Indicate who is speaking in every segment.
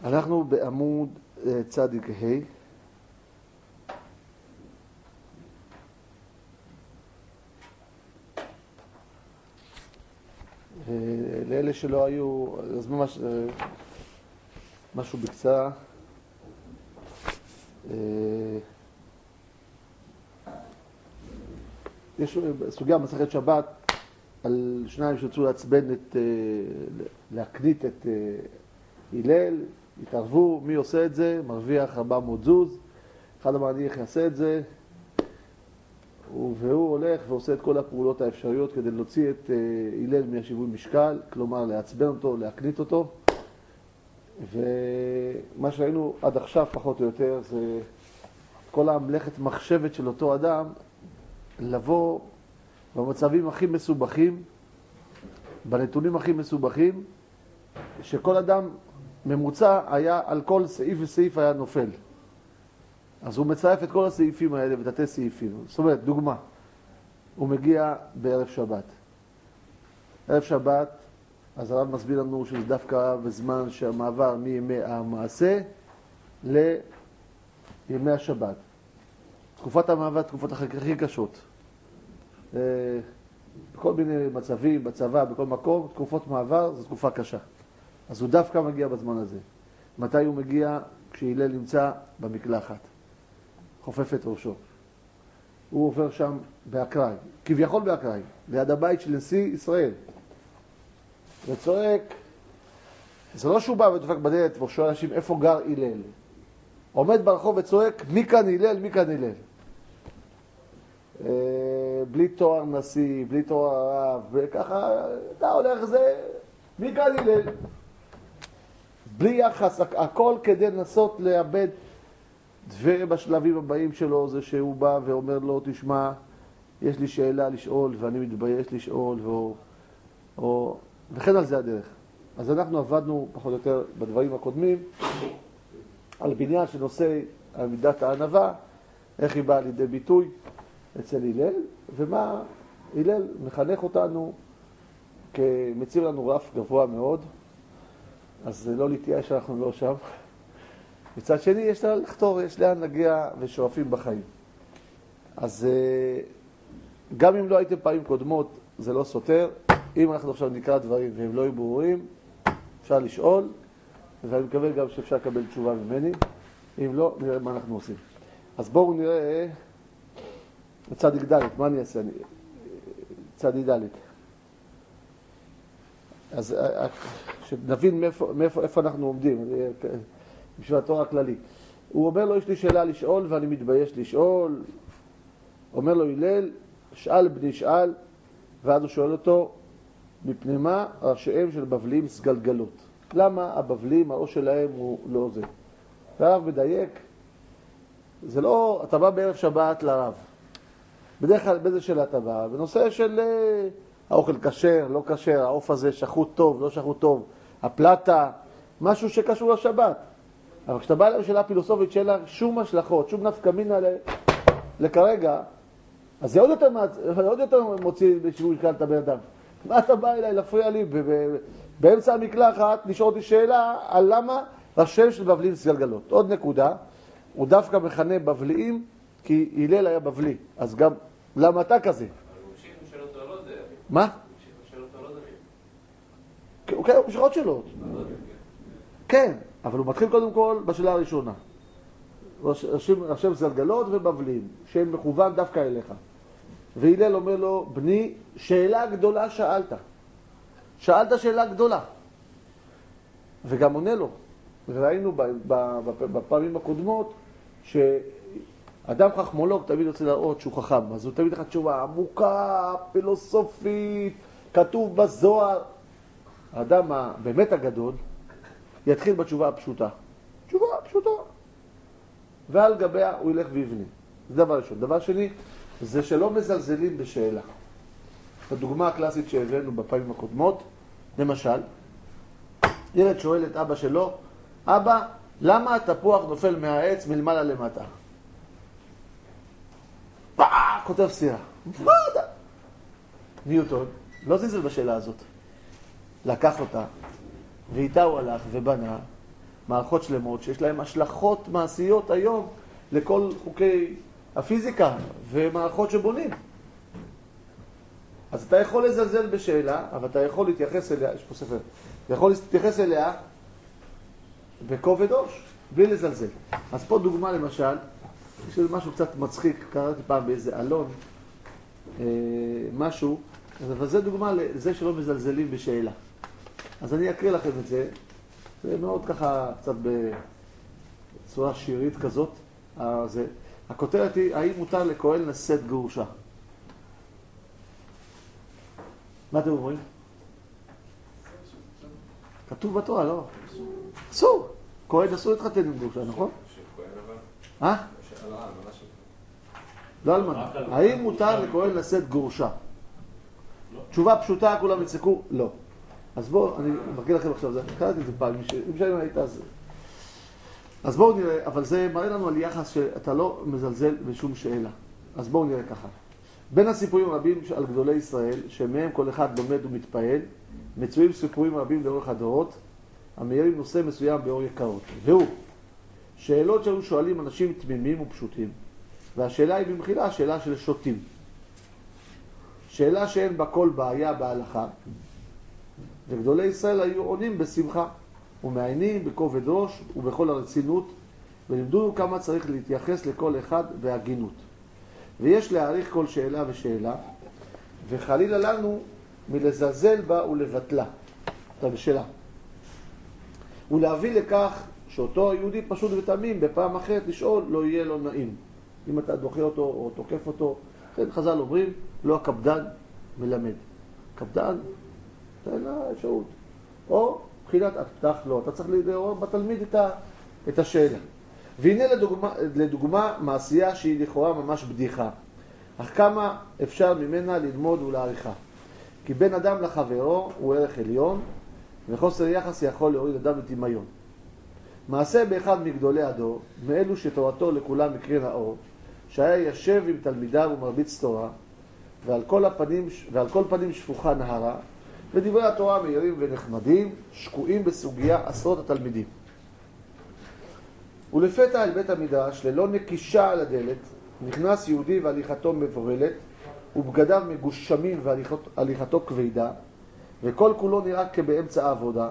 Speaker 1: אנחנו בעמוד צדיק ה' לאלה שלא היו, אז ממש משהו בקצרה. יש סוגיה מסכת שבת על שניים שרצו לעצבן להקנית את הלל, התערבו, מי עושה את זה? מרוויח 400 זוז. אחד אמר, אני איך יעשה את זה? והוא הולך ועושה את כל הפעולות האפשריות כדי להוציא את הלל מהשיווי משקל, כלומר לעצבן אותו, להקנית אותו. ומה שראינו עד עכשיו פחות או יותר זה כל המלאכת מחשבת של אותו אדם לבוא במצבים הכי מסובכים, בנתונים הכי מסובכים, שכל אדם ממוצע היה על כל סעיף וסעיף היה נופל. אז הוא מצרף את כל הסעיפים האלה ותתי סעיפים. זאת אומרת, דוגמה, הוא מגיע בערב שבת. ערב שבת, אז הרב מסביר לנו שזה דווקא בזמן שהמעבר מימי המעשה לימי השבת. תקופת המעבר, תקופות הכי קשות. בכל מיני מצבים, בצבא, בכל מקום, תקופות מעבר, זו תקופה קשה. אז הוא דווקא מגיע בזמן הזה. מתי הוא מגיע? כשהלל נמצא במקלחת. חופף את ראשו. הוא עובר שם באקראי, כביכול באקראי, ליד הבית של נשיא ישראל. וצועק, זה לא שהוא בא ודופק בדלת ושואל אנשים איפה גר הלל. עומד ברחוב וצועק, מי כאן הלל? מי כאן הלל? בלי תואר נשיא, בלי תואר הרב, וככה, אתה הולך זה, מי כאן הלל? בלי יחס, הכל כדי לנסות לאבד. ובשלבים הבאים שלו זה שהוא בא ואומר לו, תשמע, יש לי שאלה לשאול ואני מתבייש לשאול, וכן על זה הדרך. אז אנחנו עבדנו פחות או יותר בדברים הקודמים על בניין שנושא על מידת הענווה, איך היא באה לידי ביטוי אצל הלל, ומה הלל מחנך אותנו כמציב לנו רף גבוה מאוד, אז לא להתייאש שאנחנו לא שם. מצד שני, יש לה לחתור, יש לאן להגיע ושואפים בחיים. אז גם אם לא הייתם פעמים קודמות, זה לא סותר. אם אנחנו עכשיו נקרא דברים והם לא יהיו ברורים, אפשר לשאול, ואני מקווה גם שאפשר לקבל תשובה ממני. אם לא, נראה מה אנחנו עושים. אז בואו נראה צדיק ד', מה אני אעשה? צדיק ד'. אז שנבין איפה אנחנו עומדים. בשביל התורה הכללי. הוא אומר לו, יש לי שאלה לשאול ואני מתבייש לשאול. אומר לו הלל, שאל בני שאל, ואז הוא שואל אותו, מפני מה ראשיהם של בבלים סגלגלות? למה הבבלים, הראש שלהם הוא לא זה? והרב מדייק, זה לא, אתה בא בערב שבת לרב. בדרך כלל באיזה שאלה אתה בא? בנושא של האוכל כשר, לא כשר, העוף הזה שחוט טוב, לא שחוט טוב, הפלטה, משהו שקשור לשבת. אבל כשאתה בא אליו שאלה פילוסופית שאין לה שום השלכות, שום נפקא מינה לכרגע, אז זה עוד יותר מוציא בשיווי משקל את הבן אדם. מה אתה בא אליי להפריע לי באמצע המקלחת לשאול אותי שאלה על למה ראשיהם של בבלים סגלגלות? עוד נקודה, הוא דווקא מכנה בבליים כי הלל היה בבלי, אז גם למה אתה כזה?
Speaker 2: אבל הוא המשיך לשאול אותו לא זה.
Speaker 1: מה?
Speaker 2: הוא המשיך לשאול אותו לא זה.
Speaker 1: כן, הוא המשיך עוד שאלות. כן, אבל הוא מתחיל קודם כל בשאלה הראשונה. ראשיהם סגלגלות ובבלים, שהם מכוון דווקא אליך. והלל אומר לו, בני, שאלה גדולה שאלת. שאלת שאלה גדולה. וגם עונה לו. ראינו בפעמים הקודמות שאדם חכמולוג תמיד רוצה להראות שהוא חכם. אז הוא תמיד לך תשובה עמוקה, פילוסופית, כתוב בזוהר. האדם באמת הגדול יתחיל בתשובה הפשוטה. תשובה פשוטה. ועל גביה הוא ילך ויבנה. זה דבר ראשון. דבר שני, זה שלא מזלזלים בשאלה. הדוגמה הקלאסית שהבאנו בפעמים הקודמות, למשל, ילד שואל את אבא שלו, אבא, למה התפוח נופל מהעץ מלמעלה למטה? כותב סירה. מה אתה? ניוטון לא זלזל בשאלה הזאת. לקח אותה, ואיתה הוא הלך ובנה, מערכות שלמות שיש להן השלכות מעשיות היום לכל חוקי הפיזיקה ומערכות שבונים. אז אתה יכול לזלזל בשאלה, אבל אתה יכול להתייחס אליה, יש פה ספר, אתה יכול להתייחס אליה בכובד ראש, בלי לזלזל. אז פה דוגמה למשל, יש משהו קצת מצחיק, קראתי פעם באיזה אלון, משהו, אבל זה דוגמה לזה שלא מזלזלים בשאלה. אז אני אקריא לכם את זה, זה מאוד ככה, קצת בצורה שירית כזאת. הכותרת היא, האם מותר לכהן לשאת גרושה? מה אתם אומרים? כתוב בתורה, לא? אסור. כהן אסור להתחתן עם גרושה, נכון? לא אלמנה. האם מותר לכהן לשאת גרושה? תשובה פשוטה, כולם יצחקו, לא. אז בואו, אני מרגיע לכם עכשיו, קראתי את זה פעם, אם שאני היית אז בואו נראה, אבל זה מראה לנו על יחס שאתה לא מזלזל בשום שאלה. אז בואו נראה ככה. בין הסיפורים רבים על גדולי ישראל, שמהם כל אחד לומד ומתפעל, מצויים סיפורים רבים לאורך הדורות, המאירים נושא מסוים באור יקרות. והוא, שאלות שהיו שואלים אנשים תמימים ופשוטים, והשאלה היא במחילה שאלה של שוטים. שאלה שאין בה כל בעיה בהלכה, וגדולי ישראל היו עונים בשמחה, ומעיינים בכובד ראש ובכל הרצינות, ולימדו כמה צריך להתייחס לכל אחד בהגינות. ויש להעריך כל שאלה ושאלה, וחלילה לנו מלזלזל בה ולבטלה, את השאלה. ולהביא לכך שאותו היהודי פשוט ותמים בפעם אחרת לשאול לא יהיה לו נעים. אם אתה דוחה אותו או תוקף אותו, כן, חז"ל אומרים, לא הקפדן מלמד. קפדן, תן לה אפשרות. או מבחינת הפתח לא, אתה צריך לראות בתלמיד את השאלה. והנה לדוגמה מעשייה שהיא לכאורה ממש בדיחה, אך כמה אפשר ממנה ללמוד ולהעריכה. כי בין אדם לחברו הוא ערך עליון, וחוסר יחס יכול להוריד אדם לדמיון. מעשה באחד מגדולי הדור, מאלו שתורתו לכולם מקרין האור, שהיה ישב עם תלמידיו ומרביץ תורה, ועל כל פנים שפוכה נהרה, ודברי התורה מהירים ונחמדים, שקועים בסוגיה עשרות התלמידים. ולפתע אל בית המדרש, ללא נקישה על הדלת, נכנס יהודי והליכתו מבוהלת, ובגדיו מגושמים והליכתו כבדה, וכל כולו נראה כבאמצע העבודה,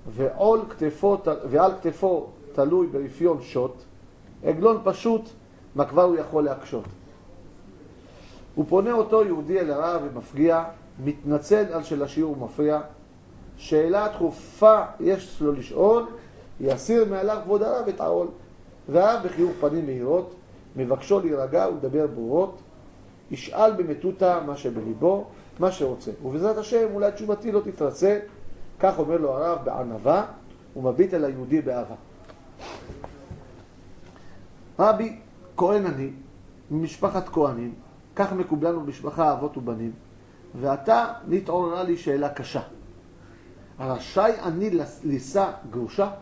Speaker 1: ועל כתפו תלוי ברפיון שוט, עגלון פשוט, מה כבר הוא יכול להקשות. הוא פונה אותו יהודי אל הרב ומפגיע, מתנצל על שלשיעור מפריע, שאלה דחופה יש לו לשאול, יסיר מעליו כבוד הרב את העול. והרב בחיוך פנים מהירות, מבקשו להירגע ולדבר ברורות, ישאל במטותא מה שבליבו, מה שרוצה. ובעזרת השם אולי תשובתי לא תתרצה, כך אומר לו הרב בענווה, ומביט אל היהודי באהבה. רבי, כהן אני, ממשפחת כהנים, כך מקובלנו במשפחה אבות ובנים, ועתה נתעוררה לי שאלה קשה. רשאי אני לישא גרושה?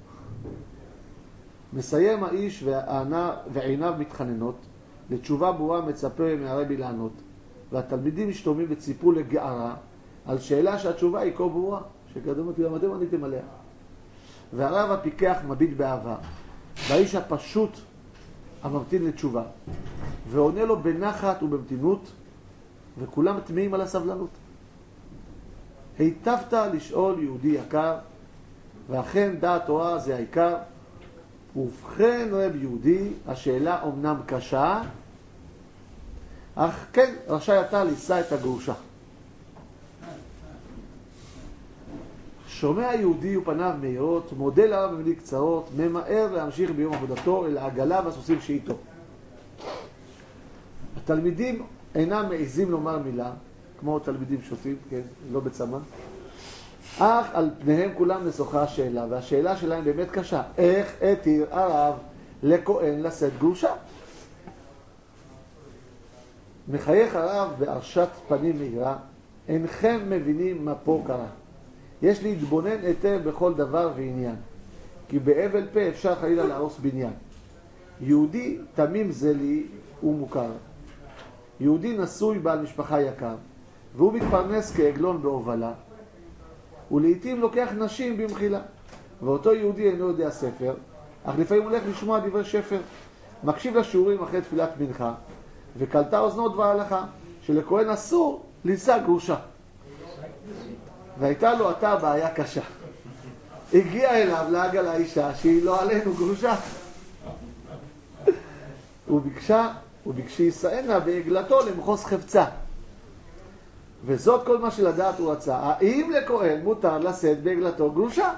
Speaker 1: מסיים האיש ועיניו מתחננות, לתשובה ברורה מצפה מהרבי לענות, והתלמידים משתוממים וציפו לגערה על שאלה שהתשובה היא כה ברורה, שקדם אותי למדם עניתם עליה. והרב הפיקח מביט באהבה, והאיש הפשוט הממתין לתשובה, ועונה לו בנחת ובמתינות, וכולם תמיעים על הסבלנות. היטבת לשאול יהודי יקר, ואכן דעת תורה זה העיקר, ובכן רב יהודי, השאלה אומנם קשה, אך כן רשאי אתה לישא את הגרושה. שומע יהודי ופניו מהירות, מודה לרב במילים קצרות, ממהר להמשיך ביום עבודתו אל העגלה והסוסים שאיתו. התלמידים אינם מעיזים לומר מילה, כמו תלמידים שוטים, כן, לא בצמא, אך על פניהם כולם נסוכה השאלה, והשאלה שלהם באמת קשה. איך התיר הרב לכהן לשאת גרושה? מחייך הרב בהרשת פנים מהירה, אינכם מבינים מה פה קרה. יש להתבונן היטב בכל דבר ועניין, כי באבל פה אפשר חלילה להרוס בניין. יהודי תמים זה לי ומוכר. יהודי נשוי בעל משפחה יקר, והוא מתפרנס כעגלון בהובלה, ולעיתים לוקח נשים במחילה. ואותו יהודי אינו יודע ספר, אך לפעמים הולך לשמוע דברי שפר, מקשיב לשיעורים אחרי תפילת מנחה, וקלטה אוזנו דבר הלכה, שלכהן אסור לישא גרושה. והייתה לו עתה בעיה קשה. הגיע אליו להגה לאישה שהיא לא עלינו גרושה. וביקשי ישאנה בעגלתו למחוז חפצה. וזאת כל מה שלדעת הוא רצה. האם לכהן מותר לשאת בעגלתו גרושה?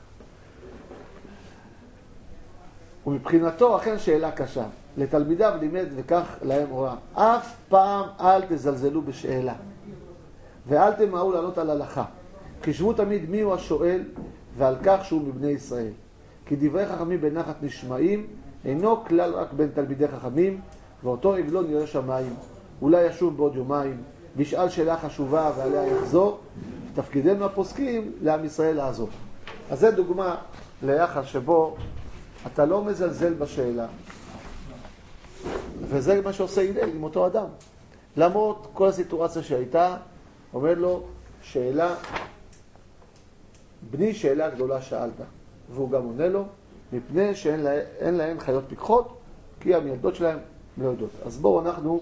Speaker 1: ומבחינתו אכן שאלה קשה. לתלמידיו לימד וכך להם הוראה. אף פעם אל תזלזלו בשאלה. ואל תמהרו לענות על הלכה. חשבו תמיד מי הוא השואל ועל כך שהוא מבני ישראל. כי דברי חכמים בנחת נשמעים אינו כלל רק בין תלמידי חכמים, ואותו עגלון ירא שמיים. אולי ישוב בעוד יומיים, וישאל שאלה חשובה ועליה יחזור. תפקידנו הפוסקים לעם ישראל לעזור. אז זה דוגמה ליחס שבו אתה לא מזלזל בשאלה. וזה מה שעושה הלל עם אותו אדם. למרות כל הסיטואציה שהייתה, אומר לו, שאלה, בני שאלה גדולה שאלת. והוא גם עונה לו, מפני שאין להן חיות פיקחות, כי המילדות שלהם לא יודעות. אז בואו אנחנו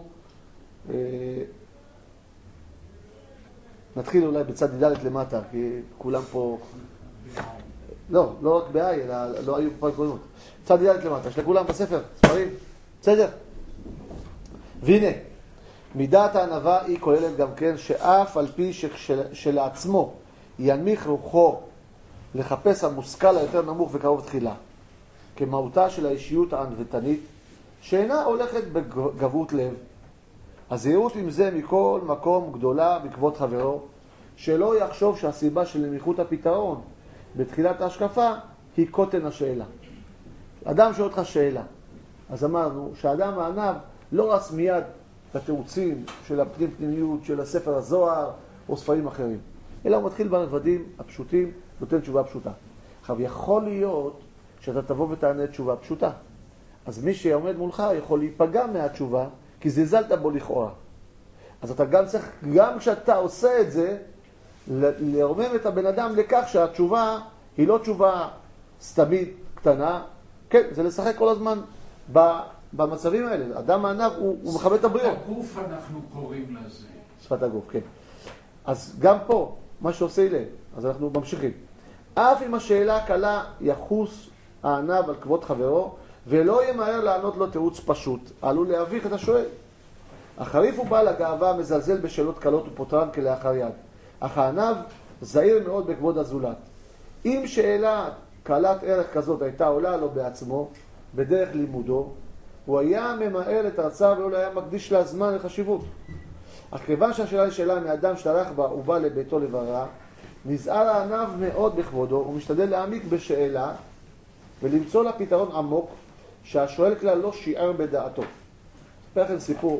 Speaker 1: נתחיל אולי בצד ד' למטה, כי כולם פה... לא רק בעי, אלא לא היו פה התגוננות. צד ד' למטה, יש לכולם בספר, ספרים, בסדר? והנה, מידת הענווה היא כוללת גם כן שאף על פי שלעצמו ינמיך רוחו לחפש המושכל היותר נמוך וקרוב תחילה, כמהותה של האישיות הענוותנית, שאינה הולכת בגבות לב. הזהירות עם זה מכל מקום גדולה בכבוד חברו, שלא יחשוב שהסיבה של נמיכות הפתרון בתחילת ההשקפה היא קוטן השאלה. אדם שואל אותך שאלה, אז אמרנו שהאדם הענב לא רץ מיד בתירוצים של הפנימיות של הספר הזוהר או ספרים אחרים, אלא הוא מתחיל ברבדים הפשוטים, נותן תשובה פשוטה. עכשיו, יכול להיות שאתה תבוא ותענה תשובה פשוטה. אז מי שעומד מולך יכול להיפגע מהתשובה, כי זלזלת בו לכאורה. אז אתה גם צריך, גם כשאתה עושה את זה, לרומם את הבן אדם לכך שהתשובה היא לא תשובה סתמית קטנה. כן, זה לשחק כל הזמן במצבים האלה. אדם הענב הוא מכבד את הבריאות.
Speaker 3: שפת הגוף אנחנו קוראים לזה.
Speaker 1: שפת הגוף, כן. אז גם פה, מה שעושה אלה, אז אנחנו ממשיכים. אף אם השאלה קלה יחוס הענב על כבוד חברו, ולא ימהר לענות לו תירוץ פשוט, עלול להביך את השואל. החריף הוא בעל הגאווה מזלזל בשאלות קלות ופותרן כלאחר יד. אך הענב זהיר מאוד בכבוד הזולת. אם שאלה קלת ערך כזאת הייתה עולה לו בעצמו, בדרך לימודו, הוא היה ממהר את הרצאה ולא היה מקדיש לה זמן לחשיבות. אך כיוון שהשאלה היא שאלה מאדם שטרח בה ובא לביתו לבררה, נזהר הענב מאוד בכבודו ומשתדל להעמיק בשאלה ולמצוא לה פתרון עמוק שהשואל כלל לא שיער בדעתו. אספר לכם סיפור.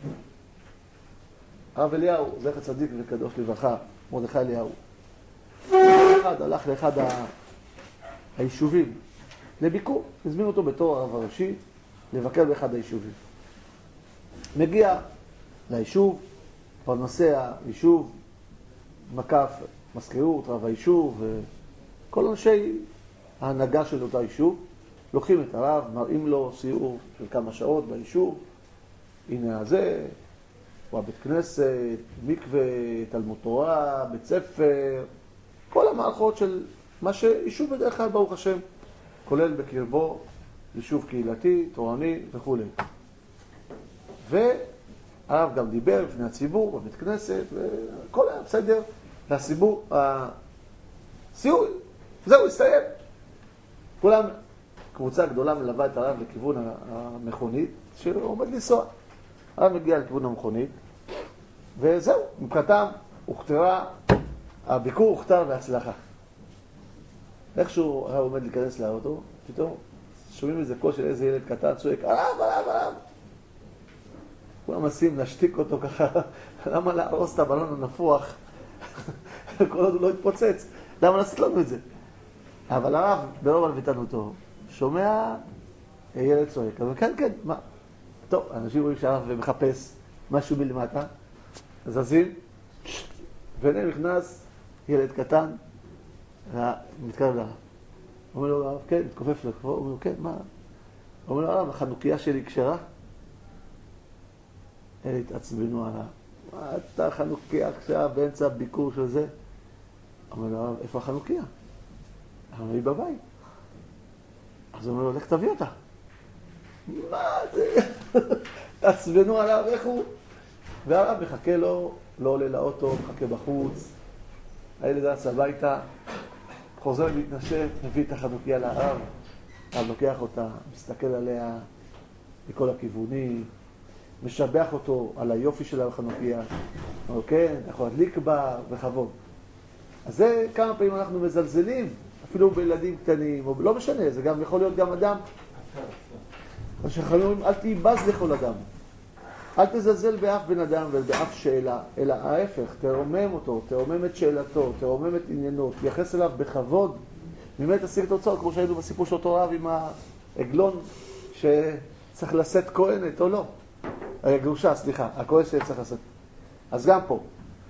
Speaker 1: הרב אליהו, זכר צדיק וקדוש לברכה, מרדכי אליהו. אחד הלך לאחד היישובים לביקור, הזמין אותו בתור הרב הראשי לבקר באחד היישובים. מגיע ליישוב, פרנסי היישוב, מקף מזכירות, רב היישוב, כל אנשי ההנהגה של אותו היישוב, לוקחים את הרב, מראים לו סיור של כמה שעות ביישוב, הנה הזה, הוא הבית כנסת, מקווה, תלמוד תורה, בית ספר, כל המערכות של מה שיישוב בדרך כלל ברוך השם, כולל בקרבו יישוב קהילתי, תורני וכו'. והרב גם דיבר בפני הציבור בבית כנסת, וכל היה בסדר, והסיבור, הסיור, זהו, הסתיים. כולם, קבוצה גדולה מלווה את הרב לכיוון המכונית, שעומד לנסוע. הרב מגיע לכיוון המכונית, וזהו, מבחינתם הוכתרה, הביקור הוכתר בהצלחה. איכשהו הרב עומד להיכנס לאוטו, פתאום שומעים איזה קול של איזה ילד קטן, צועק, הרב. כולם מנסים להשתיק אותו ככה, למה להרוס את הבלון הנפוח? כל עוד הוא לא התפוצץ, למה לעשות לנו את זה? אבל הרב, ברוב הלוויתנותו, שומע ילד צועק, אבל כן, מה? טוב, אנשים רואים שהרב מחפש משהו מלמטה, זזים, והנה נכנס ילד קטן, ומתקרב לרב. אומר לו הרב, כן, מתכופף לכבוד, אומר לו, כן, מה? אומר לו הרב, החנוכיה שלי כשרה? אלה התעצבנו עליו. מה אתה חנוכיה כשרה באמצע הביקור של זה? אומר לו הרב, איפה החנוכיה? אמר לי בבית. אז הוא אומר לו, לך תביא אותה. מה זה? תעצבנו עליו, איך הוא? והרב מחכה לו, לא עולה לאוטו, מחכה בחוץ. הילד רץ הביתה, חוזר להתנשף, מביא את החנוכיה להרב. הרב לוקח אותה, מסתכל עליה מכל הכיוונים, משבח אותו על היופי של החנוכיה. אומר, כן, יכול להדליק בה בכבוד. אז זה כמה פעמים אנחנו מזלזלים, אפילו בילדים קטנים, או לא משנה, זה גם יכול להיות גם אדם. אז שאנחנו אומרים, אל תיבז לכל אדם. אל תזלזל באף בן אדם ובאף שאלה, אלא ההפך, תרומם אותו, תרומם את שאלתו, תרומם את עניינו, תייחס אליו בכבוד. באמת תשיג תוצאות, כמו שהיינו בסיפור של אותו רב עם העגלון שצריך לשאת כהנת או לא. גרושה, סליחה, הכהן שצריך לשאת. אז גם פה.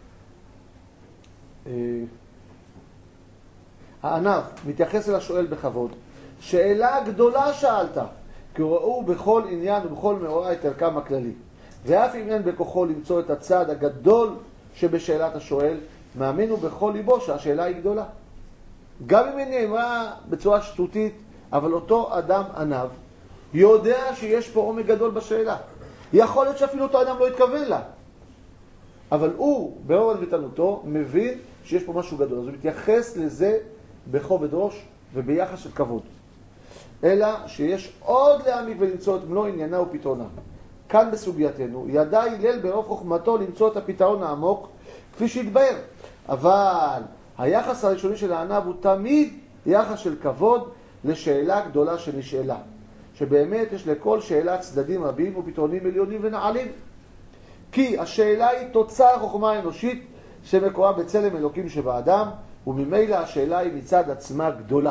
Speaker 1: הענב מתייחס אל השואל בכבוד. שאלה גדולה שאלת, כי ראו בכל עניין ובכל מאורע את ערכם הכללי. ואף אם אין בכוחו למצוא את הצד הגדול שבשאלת השואל, מאמינו בכל ליבו שהשאלה היא גדולה. גם אם היא נאמרה בצורה שטותית, אבל אותו אדם ענב יודע שיש פה עומק גדול בשאלה. יכול להיות שאפילו אותו אדם לא התכוון לה. אבל הוא, באור הנביטנותו, מבין שיש פה משהו גדול. אז הוא מתייחס לזה בכובד ראש וביחס של כבוד. אלא שיש עוד להעמיק ולמצוא את מלוא עניינה ופתרונה. כאן בסוגייתנו, ידע הלל ברוב חוכמתו למצוא את הפתרון העמוק כפי שהתבהר. אבל היחס הראשוני של הענב הוא תמיד יחס של כבוד לשאלה גדולה שנשאלה. שבאמת יש לכל שאלה צדדים רבים ופתרונים עליונים ונעלים. כי השאלה היא תוצר חוכמה אנושית שמקורה בצלם אלוקים שבאדם, וממילא השאלה היא מצד עצמה גדולה.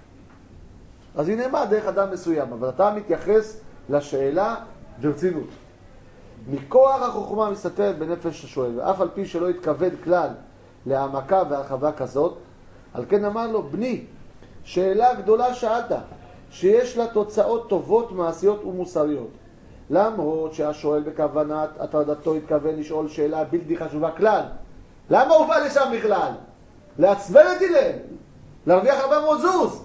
Speaker 1: אז הנה מה דרך אדם מסוים, אבל אתה מתייחס לשאלה ברצינות. מכוח החוכמה מסתתרת בנפש השואל, ואף על פי שלא התכוון כלל להעמקה והרחבה כזאת, על כן אמר לו, בני, שאלה גדולה שאלת, שיש לה תוצאות טובות, מעשיות ומוסריות. למרות שהשואל בכוונת הטרדתו התכוון לשאול שאלה בלתי חשובה כלל. למה הוא בא לשם בכלל? לעצבן את הלל, להרוויח 400 זוז.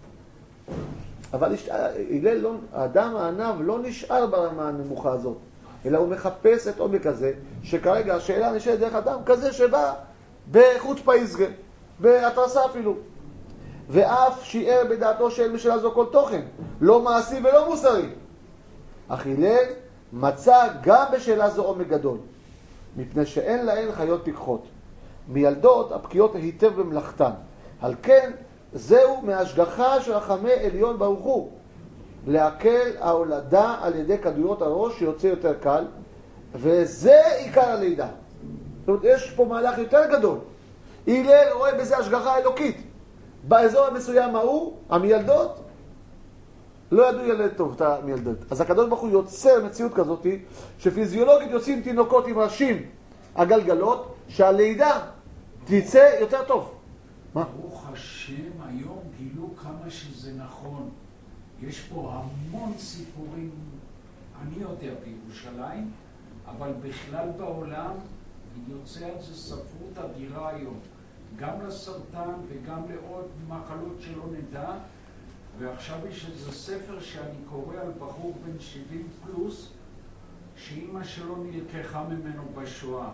Speaker 1: אבל הלל, האדם הענב לא נשאר ברמה הנמוכה הזאת, אלא הוא מחפש את עומק הזה, שכרגע השאלה נשאלת דרך אדם כזה שבא בחוץ פייסגה, בהתרסה אפילו. ואף שיער בדעתו שאין בשאלה זו כל תוכן, לא מעשי ולא מוסרי. אך הלל מצא גם בשאלה זו עומק גדול, מפני שאין להן חיות פיקחות. מילדות הפקיעות היטב במלאכתן. על כן, זהו מהשגחה של רחמי עליון ברוך הוא, להקל ההולדה על ידי כדוריות הראש שיוצא יותר קל, וזה עיקר הלידה. זאת אומרת, יש פה מהלך יותר גדול. הלל רואה בזה השגחה אלוקית. באזור המסוים ההוא, המילדות, לא ידעו ילד טוב את המילדות. אז הקדוש ברוך הוא יוצר מציאות כזאת, שפיזיולוגית יוצאים תינוקות עם ראשים הגלגלות, שהלידה תצא יותר טוב. מה?
Speaker 3: ברוך השם, היום גילו כמה שזה נכון. יש פה המון סיפורים, אני יודע בירושלים, אבל בכלל בעולם יוצא על זה ספרות אדירה היום. גם לסרטן וגם לעוד מחלות שלא נדע. ועכשיו יש איזה ספר שאני קורא על בחור בן 70 פלוס, שאמא שלו נלקחה ממנו בשואה.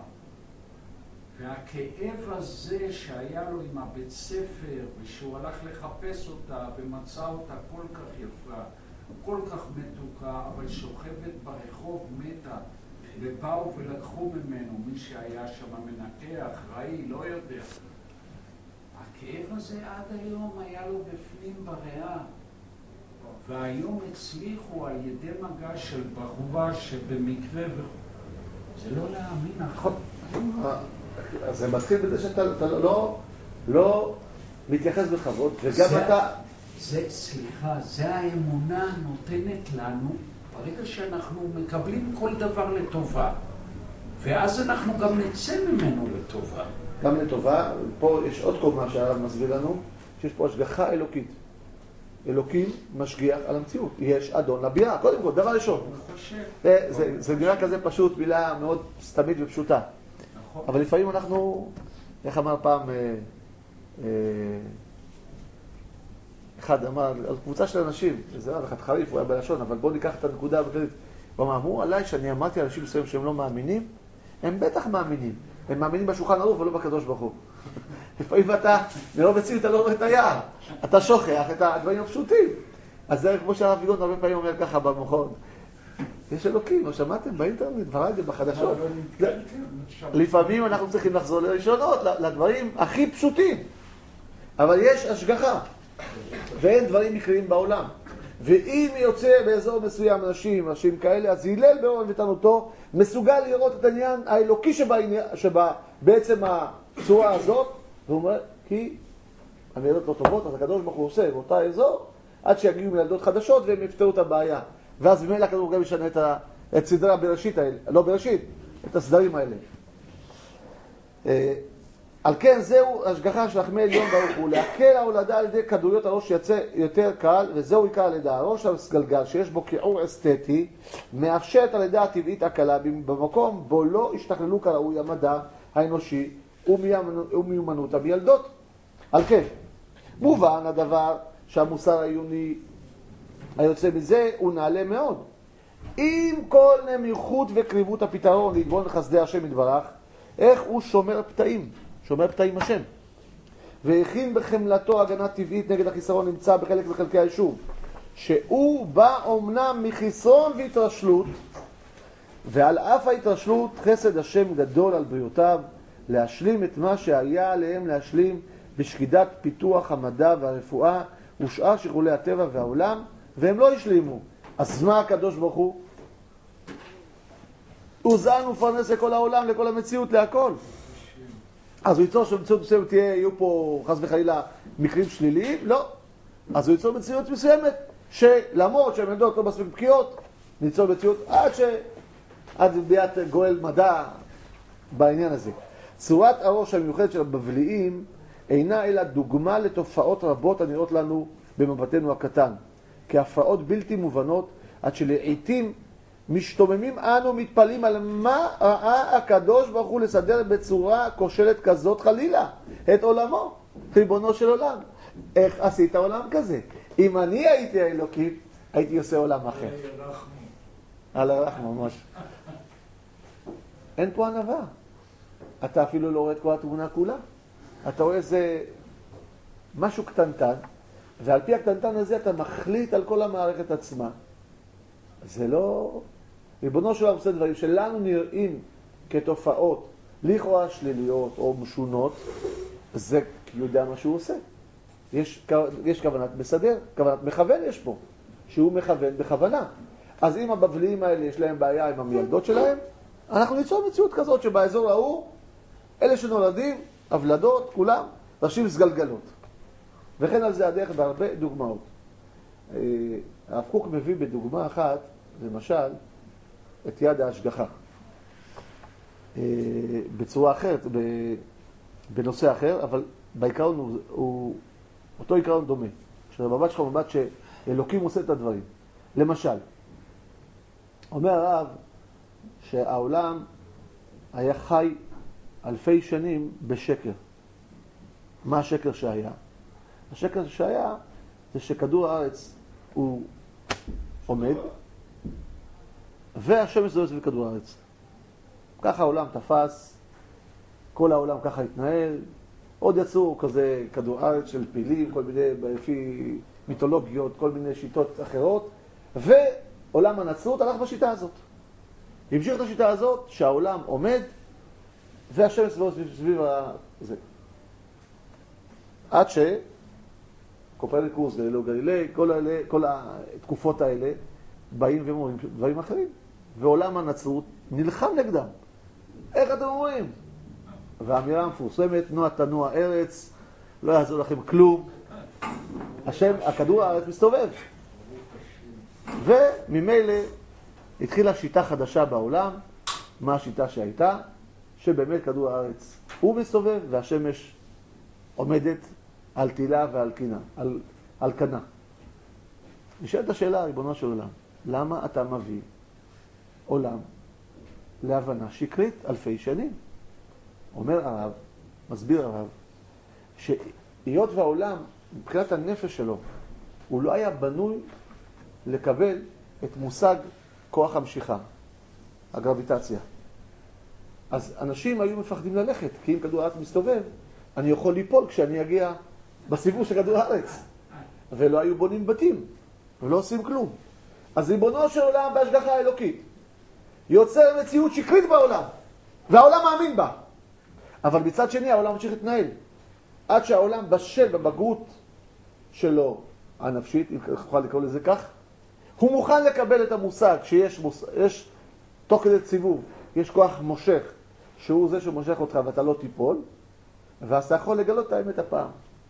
Speaker 3: והכאב הזה שהיה לו עם הבית ספר, ושהוא הלך לחפש אותה ומצא אותה כל כך יפה, כל כך מתוקה, אבל שוכבת ברחוב מתה, ובאו ולקחו ממנו מי שהיה שם מנקה, אחראי, לא יודע. הכאב הזה עד היום היה לו בפנים בריאה, והיום הצליחו על ידי מגע של בחורה שבמקרה זה לא להאמין.
Speaker 1: נכון. אז זה מתחיל בזה שאתה לא מתייחס בכבוד, וגם אתה...
Speaker 3: סליחה, זה האמונה נותנת לנו, ברגע שאנחנו מקבלים כל דבר לטובה, ואז אנחנו גם נצא ממנו לטובה.
Speaker 1: גם לטובה, פה יש עוד קומה שהרב מסביר לנו, שיש פה השגחה אלוקית. אלוקים משגיח על המציאות. יש אדון לבירה, קודם כל, דבר ראשון. זה נראה כזה פשוט, מילה מאוד סתמית ופשוטה. אבל לפעמים אנחנו, איך אמר פעם, אחד אמר, על קבוצה של אנשים, זה היה אחד חריף, הוא היה בלשון, אבל בואו ניקח את הנקודה הבקרית. הוא אמרו עליי שאני אמרתי על אנשים מסוים שהם לא מאמינים, הם בטח מאמינים. הם מאמינים בשולחן ערוך ולא בקדוש ברוך הוא. לפעמים אתה, מרוב מציל אתה לא רואה את היער. אתה שוכח את הדברים הפשוטים. אז זה כמו שהרב ויגון הרבה פעמים אומר ככה במכון. יש אלוקים, לא שמעתם באינטרנט, ברדיו, בחדשות. לפעמים אנחנו צריכים לחזור לראשונות, לדברים הכי פשוטים. אבל יש השגחה. ואין דברים מקריים בעולם. ואם יוצא באזור מסוים אנשים כאלה, אז הלל באור ותנותו מסוגל לראות את העניין האלוקי שבעצם הצורה הזאת, והוא אומר, כי המילדות לא טובות, אז הקדוש ברוך הוא עושה באותה אזור, עד שיגיעו מילדות חדשות והם יפתרו את הבעיה. ואז במילא הקדוש ברוך הוא גם ישנה את סדרי הבראשית האלה, לא בראשית, את הסדרים האלה. על כן זהו השגחה של החמי עליון ברוך הוא, להקל ההולדה על ידי כדוריות הראש שיצא יותר קל, וזהו עיקר הלידה. הראש הסגלגל שיש בו כיעור אסתטי, מאפשרת הלידה הטבעית הקלה במקום בו לא השתכללו כראוי המדע האנושי ומיומנות המילדות. על כן, מובן הדבר שהמוסר העיוני היוצא מזה הוא נעלה מאוד. עם כל נמיכות וקריבות הפתרון להתבונן חסדי השם יתברך, איך הוא שומר פתאים, שומר פתאים השם, והכין בחמלתו הגנה טבעית נגד החיסרון נמצא בחלק מחלקי היישוב, שהוא בא אומנם מחיסרון והתרשלות, ועל אף ההתרשלות חסד השם גדול על בריאותיו להשלים את מה שהיה עליהם להשלים בשקידת פיתוח המדע והרפואה ושאר שכלולי הטבע והעולם, והם לא השלימו. אז מה הקדוש ברוך הוא? הוא זן ופרנס לכל העולם, לכל המציאות, להכל. אז הוא ייצור שבמציאות מסוימת יהיו פה חס וחלילה מקרים שליליים? לא. אז הוא ייצור מציאות מסוימת שלמרות שהן ילדות לא מספיק בקיאות, ניצור מציאות עד ביאת גואל מדע בעניין הזה. צורת הראש המיוחדת של הבבליים אינה אלא דוגמה לתופעות רבות הנראות לנו במבטנו הקטן, כהפרעות בלתי מובנות, עד שלעיתים משתוממים אנו מתפלאים על מה ראה הקדוש ברוך הוא לסדר בצורה כושלת כזאת חלילה את עולמו, ריבונו של עולם. איך עשית עולם כזה? אם אני הייתי האלוקים, הייתי עושה עולם אחר. על הרחם ממש. אין פה ענווה. אתה אפילו לא רואה את כל התמונה כולה. אתה רואה איזה משהו קטנטן, ועל פי הקטנטן הזה אתה מחליט על כל המערכת עצמה. זה לא... ריבונו של עולם עושה דברים שלנו נראים כתופעות לכאורה שליליות או משונות, זה כי הוא יודע מה שהוא עושה. יש כוונת מסדר, כוונת מכוון יש פה, שהוא מכוון בכוונה. אז אם הבבליים האלה יש להם בעיה עם המילדות שלהם, אנחנו ניצור מציאות כזאת שבאזור ההוא, אלה שנולדים, הבלדות, כולם, תרשים סגלגלות. וכן על זה הדרך בהרבה דוגמאות. הרב קוק מביא בדוגמה אחת, למשל, את יד ההשגחה. בצורה אחרת, בנושא אחר, אבל בעיקרון הוא אותו עיקרון דומה. שהמבט שלך הוא מבט שאלוקים עושה את הדברים. למשל, אומר הרב שהעולם היה חי אלפי שנים בשקר. מה השקר שהיה? השקר שהיה זה שכדור הארץ הוא עומד, והשמש מסתובבת סביב כדור הארץ. ככה העולם תפס, כל העולם ככה התנהל, עוד יצאו כזה כדור הארץ של פילים, כל מיני, לפי מיתולוגיות, כל מיני שיטות אחרות, ועולם הנצרות הלך בשיטה הזאת. המשיך את השיטה הזאת שהעולם עומד, והשמש מסתובבת סביב זה. עד קופרניקוס, גלילאו גלילי, כל התקופות האלה באים ואומרים דברים אחרים. ועולם הנצרות נלחם נגדם. איך אתם אומרים? והאמירה המפורסמת, נוע תנוע ארץ, לא יעזור לכם כלום. הכדור הארץ מסתובב. וממילא התחילה שיטה חדשה בעולם. מה השיטה שהייתה? שבאמת כדור הארץ הוא מסתובב והשמש עומדת על תילה ועל קינה, על קנה. נשאלת השאלה, ריבונו של עולם, למה אתה מביא עולם להבנה שקרית אלפי שנים? אומר הרב, מסביר הרב, שהיות והעולם, מבחינת הנפש שלו, הוא לא היה בנוי לקבל את מושג כוח המשיכה, הגרביטציה. אז אנשים היו מפחדים ללכת, כי אם כדור הארץ מסתובב, אני יכול ליפול כשאני אגיע בסיבוב של כדור הארץ. ולא היו בונים בתים, ולא עושים כלום. אז ריבונו של עולם בהשגחה האלוקית יוצר מציאות שקרית בעולם, והעולם מאמין בה. אבל מצד שני העולם ממשיך להתנהל. עד שהעולם בשל בבגרות שלו הנפשית, אם תוכל לקרוא לזה כך, הוא מוכן לקבל את המושג שיש תוך כדי ציבוב, יש כוח מושך, שהוא זה שמושך אותך ואתה לא תיפול, ואז אתה יכול לגלות את האמת הפעם.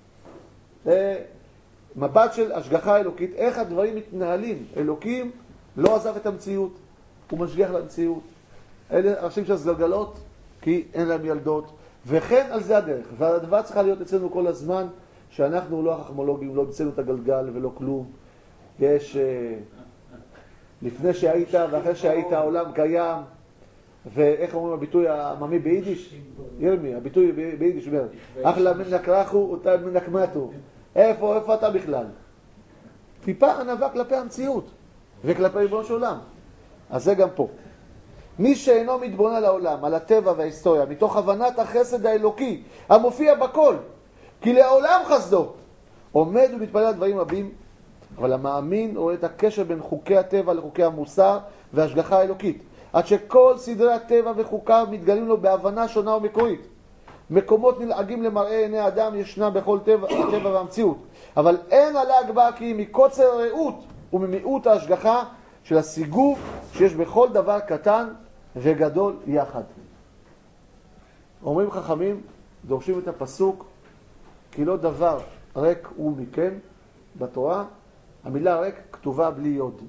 Speaker 1: מבט של השגחה אלוקית, איך הדברים מתנהלים. אלוקים לא עזב את המציאות, הוא משגיח למציאות. אלה אנשים של גלגלות, כי אין להם ילדות, וכן על זה הדרך. והדבר צריכה להיות אצלנו כל הזמן, שאנחנו לא החכמולוגים, לא המצאנו את הגלגל ולא כלום. יש לפני שהיית ואחרי שהיית העולם קיים, ואיך אומרים הביטוי העממי ביידיש? ירמי, הביטוי ביידיש אומר, אחלה מן נקרחו אותה מן נקמתו. איפה אתה בכלל? טיפה ענווה כלפי המציאות וכלפי ריבונו של עולם. אז זה גם פה. מי שאינו מתבונן על העולם, על הטבע וההיסטוריה, מתוך הבנת החסד האלוקי המופיע בכל, כי לעולם חסדו, עומד ומתפלל על דברים רבים, אבל המאמין רואה את הקשר בין חוקי הטבע לחוקי המוסר וההשגחה האלוקית, עד שכל סדרי הטבע וחוקיו מתגלים לו בהבנה שונה ומקורית. מקומות נלעגים למראה עיני אדם ישנה בכל הטבע והמציאות, אבל אין עלה גבה כי מקוצר הראות וממיעוט ההשגחה של הסיגוב שיש בכל דבר קטן וגדול יחד. אומרים חכמים, דורשים את הפסוק, כי לא דבר ריק הוא מכם בתורה, המילה ריק כתובה בלי יוד.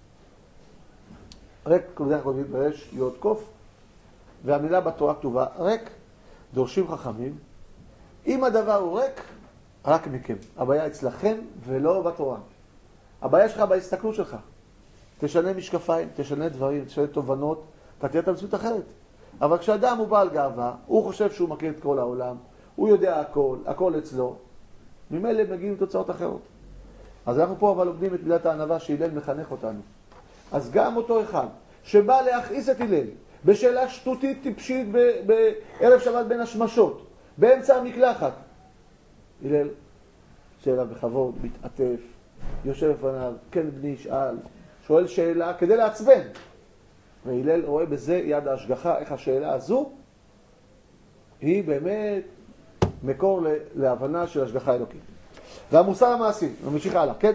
Speaker 1: ריק כתובה בראש יוד קוף, והמילה בתורה כתובה ריק. דורשים חכמים, אם הדבר הוא ריק, רק מכם. הבעיה אצלכם ולא בתורה. הבעיה שלך בהסתכלות שלך. תשנה משקפיים, תשנה דברים, תשנה תובנות, אתה תהיה את המציאות אחרת. אבל כשאדם הוא בעל גאווה, הוא חושב שהוא מכיר את כל העולם, הוא יודע הכל, הכל אצלו, ממילא מגיעים תוצאות אחרות. אז אנחנו פה אבל לומדים את מידת הענווה שהילל מחנך אותנו. אז גם אותו אחד שבא להכעיס את הילל, בשאלה שטותית טיפשית בערב שבת בין השמשות, באמצע המקלחת, הילל שאלה בכבוד, מתעטף, יושב לפניו, כן בני ישאל, שואל שאלה כדי לעצבן. והילל רואה בזה יד ההשגחה, איך השאלה הזו היא באמת מקור להבנה של השגחה אלוקית. והמוסר המעשי, נמשיך הלאה, כן?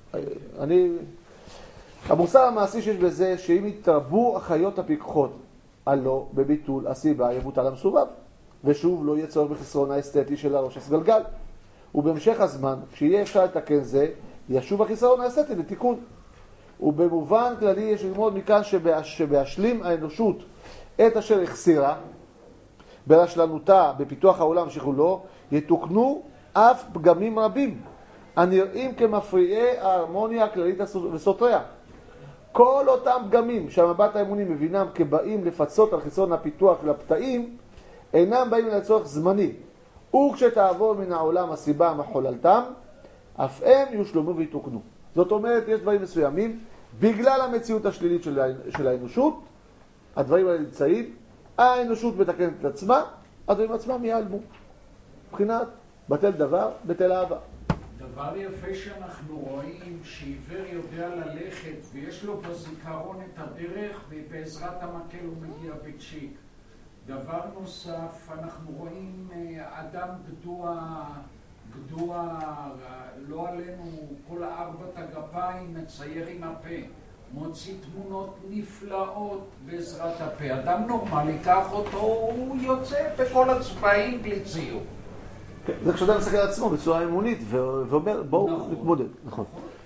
Speaker 1: המוסר המעשי שיש בזה שאם יתרבו החיות הפיקחות הלא בביטול הסיבה יבוטל המסובב, ושוב לא יהיה צורך בחסרון האסתטי של הראש הסגלגל, ובהמשך הזמן כשיהיה אפשר לתקן זה ישוב החסרון האסתטי לתיקון. ובמובן כללי יש ללמוד מכאן שבהשלים האנושות את אשר החסירה ברשלנותה בפיתוח העולם שכולו, יתוקנו אף פגמים רבים הנראים כמפריעי ההרמוניה הכללית וסותריה. כל אותם פגמים שהמבט האמוני מבינם כבאים לפצות על חיסרון הפיתוח של הפתאים, אינם באים לצורך זמני, וכשתעבור מן העולם הסיבה המחוללתם, אף הם יושלמו ויתוקנו. זאת אומרת, יש דברים מסוימים, בגלל המציאות השלילית של האנושות, הדברים האלה נמצאים, האנושות מתקנת את עצמה, הדברים עצמם ייעלמו. מבחינת בטל דבר, בטל אהבה.
Speaker 3: דבר יפה שאנחנו רואים שעיוור יודע ללכת ויש לו בזיכרון את הדרך ובעזרת המקל הוא מגיע בצ'יק. דבר נוסף, אנחנו רואים אדם גדוע, לא עלינו, כל ארבעת הגפיים מצייר עם הפה, מוציא תמונות נפלאות בעזרת הפה. אדם נורמלי, קח אותו, הוא יוצא בכל הצבעים בלי ציור.
Speaker 1: זה כשאדם מסתכל על עצמו בצורה אמונית ואומר בואו נתמודד. נכון.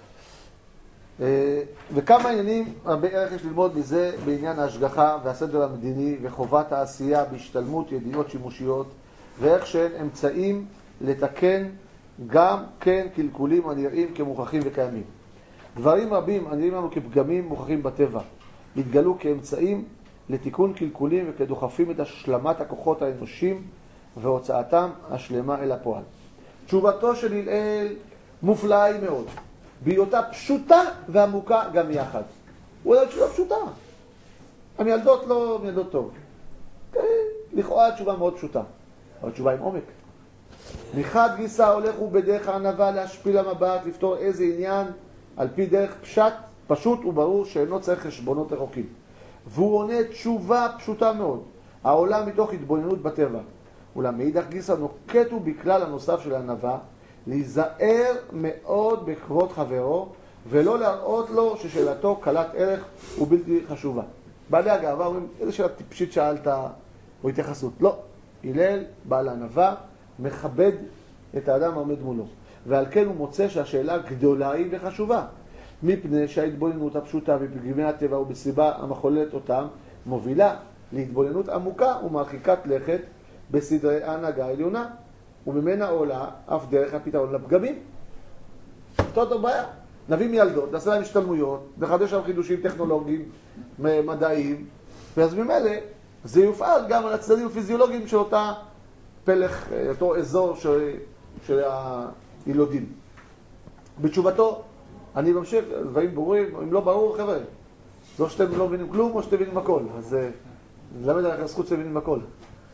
Speaker 1: וכמה עניינים הרבה ערך יש ללמוד מזה בעניין ההשגחה והסדר המדיני וחובת העשייה בהשתלמות ידיעות שימושיות, ואיך שהן אמצעים לתקן גם כן קלקולים הנראים כמוכחים וקיימים. דברים רבים הנראים לנו כפגמים מוכחים בטבע, התגלו כאמצעים לתיקון קלקולים וכדוחפים את השלמת הכוחות האנושים והוצאתם השלמה אל הפועל. תשובתו של הלל מופלאה היא מאוד, בהיותה פשוטה ועמוקה גם יחד. הוא יודע תשובה פשוטה. המילדות לא מילדות טוב. לכאורה תשובה מאוד פשוטה, אבל תשובה עם עומק. מחד גיסא הולך הוא בדרך הענווה להשפיל המבט, לפתור איזה עניין על פי דרך פשוט וברור שאינו צריך חשבונות רחוקים. והוא עונה תשובה פשוטה מאוד, העולה מתוך התבוננות בטבע. אולם מאידך גיסא נוקט הוא בכלל הנוסף של הענווה, להיזהר מאוד בכבוד חברו, ולא להראות לו ששאלתו קלת ערך ובלתי חשובה. בעלי הגאווה אומרים, איזה שאלה טיפשית שאלת או התייחסות? לא. הלל, בעל הענווה, מכבד את האדם העומד מולו. ועל כן הוא מוצא שהשאלה גדולה היא וחשובה. מפני שההתבוננות הפשוטה בפגמי הטבע ובסיבה המחוללת אותם, מובילה להתבוננות עמוקה ומרחיקת לכת בסדרי ההנהגה העליונה. וממנה עולה אף דרך הפתרון לפגמים. זאת הבעיה. נביא מילדות, נעשה להם השתלמויות, נחדש שם חידושים טכנולוגיים, מדעיים, ואז ממילא זה יופעל גם על הצדדים הפיזיולוגיים של אותה פלח, אותו אזור של הילודים. בתשובתו, אני ממשיך, דברים ברורים, אם לא ברור, חבר'ה, זו שאתם לא מבינים כלום או שאתם מבינים הכל, אז למד עליך הזכות שאתם מבינים הכל.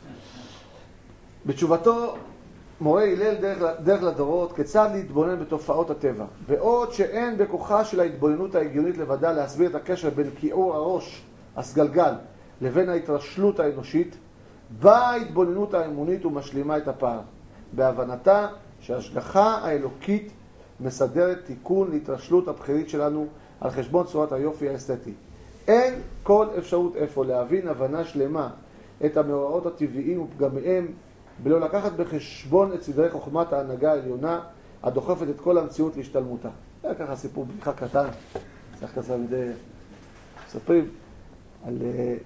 Speaker 1: בתשובתו, מורה הלל דרך לדורות כיצד להתבונן בתופעות הטבע. ועוד שאין בכוחה של ההתבוננות ההגיונית לבדה להסביר את הקשר בין כיעור הראש, הסגלגל, לבין ההתרשלות האנושית, באה ההתבוננות האמונית ומשלימה את הפער, בהבנתה שההשגחה האלוקית מסדרת תיקון להתרשלות הבחירית שלנו על חשבון צורת היופי האסתטי. אין כל אפשרות איפה להבין הבנה שלמה את המאורעות הטבעיים ופגמיהם, בלא לקחת בחשבון את סדרי חוכמת ההנהגה העליונה הדוחפת את כל המציאות להשתלמותה. היה ככה סיפור בדיחה קטן, צריך כזה מדי מספרים על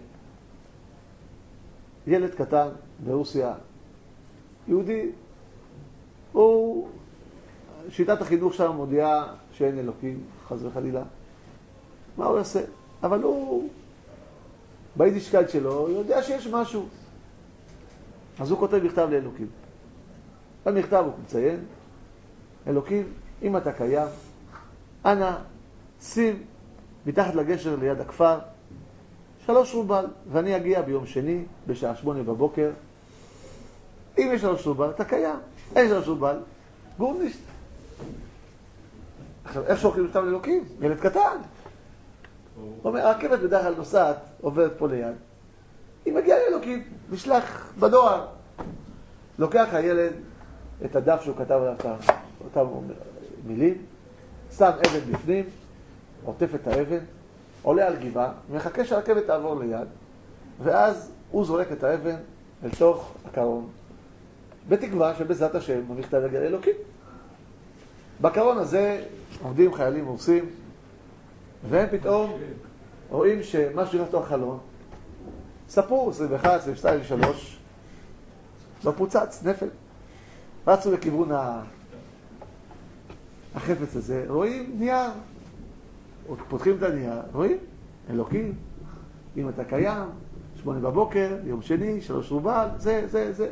Speaker 1: ילד קטן ברוסיה, יהודי, הוא, שיטת החינוך שם מודיעה שאין אלוקים, חס וחלילה. מה הוא יעשה? אבל הוא, ביידישקייט שלו, יודע שיש משהו. אז הוא כותב מכתב לאלוקים. במכתב הוא מציין, אלוקים, אם אתה קיים, אנא, שים מתחת לגשר ליד הכפר 3 רובל, ואני אגיע ביום שני בשעה 8 בבוקר. אם יש 3 רובל, אתה קיים. אין 3 רובל, גורנישט. עכשיו, איך שולחים מכתב לאלוקים? ילד קטן. הוא אומר, הרכבת בדרך כלל נוסעת, עוברת פה ליד. אם מגיע לאלוקים, נשלח בדואר. לוקח הילד את הדף שהוא כתב עליו אותם מילים, שם אבן בפנים, עוטף את האבן, עולה על גבעה, מחכה שהרכבת תעבור ליד, ואז הוא זורק את האבן אל תוך הקרון, בתקווה שבעזרת השם הוא מכתב יגיע לאלוקים. בקרון הזה עומדים חיילים רוסים, והם פתאום רואים שמשהו לתוך החלון, ספור 21, 22, 23, לא פוצץ, נפל. רצו לכיוון החפץ הזה, רואים נייר. פותחים את הנייר, רואים? אלוקים, אם אתה קיים, 8 בבוקר, יום שני, 3 רובל, זה.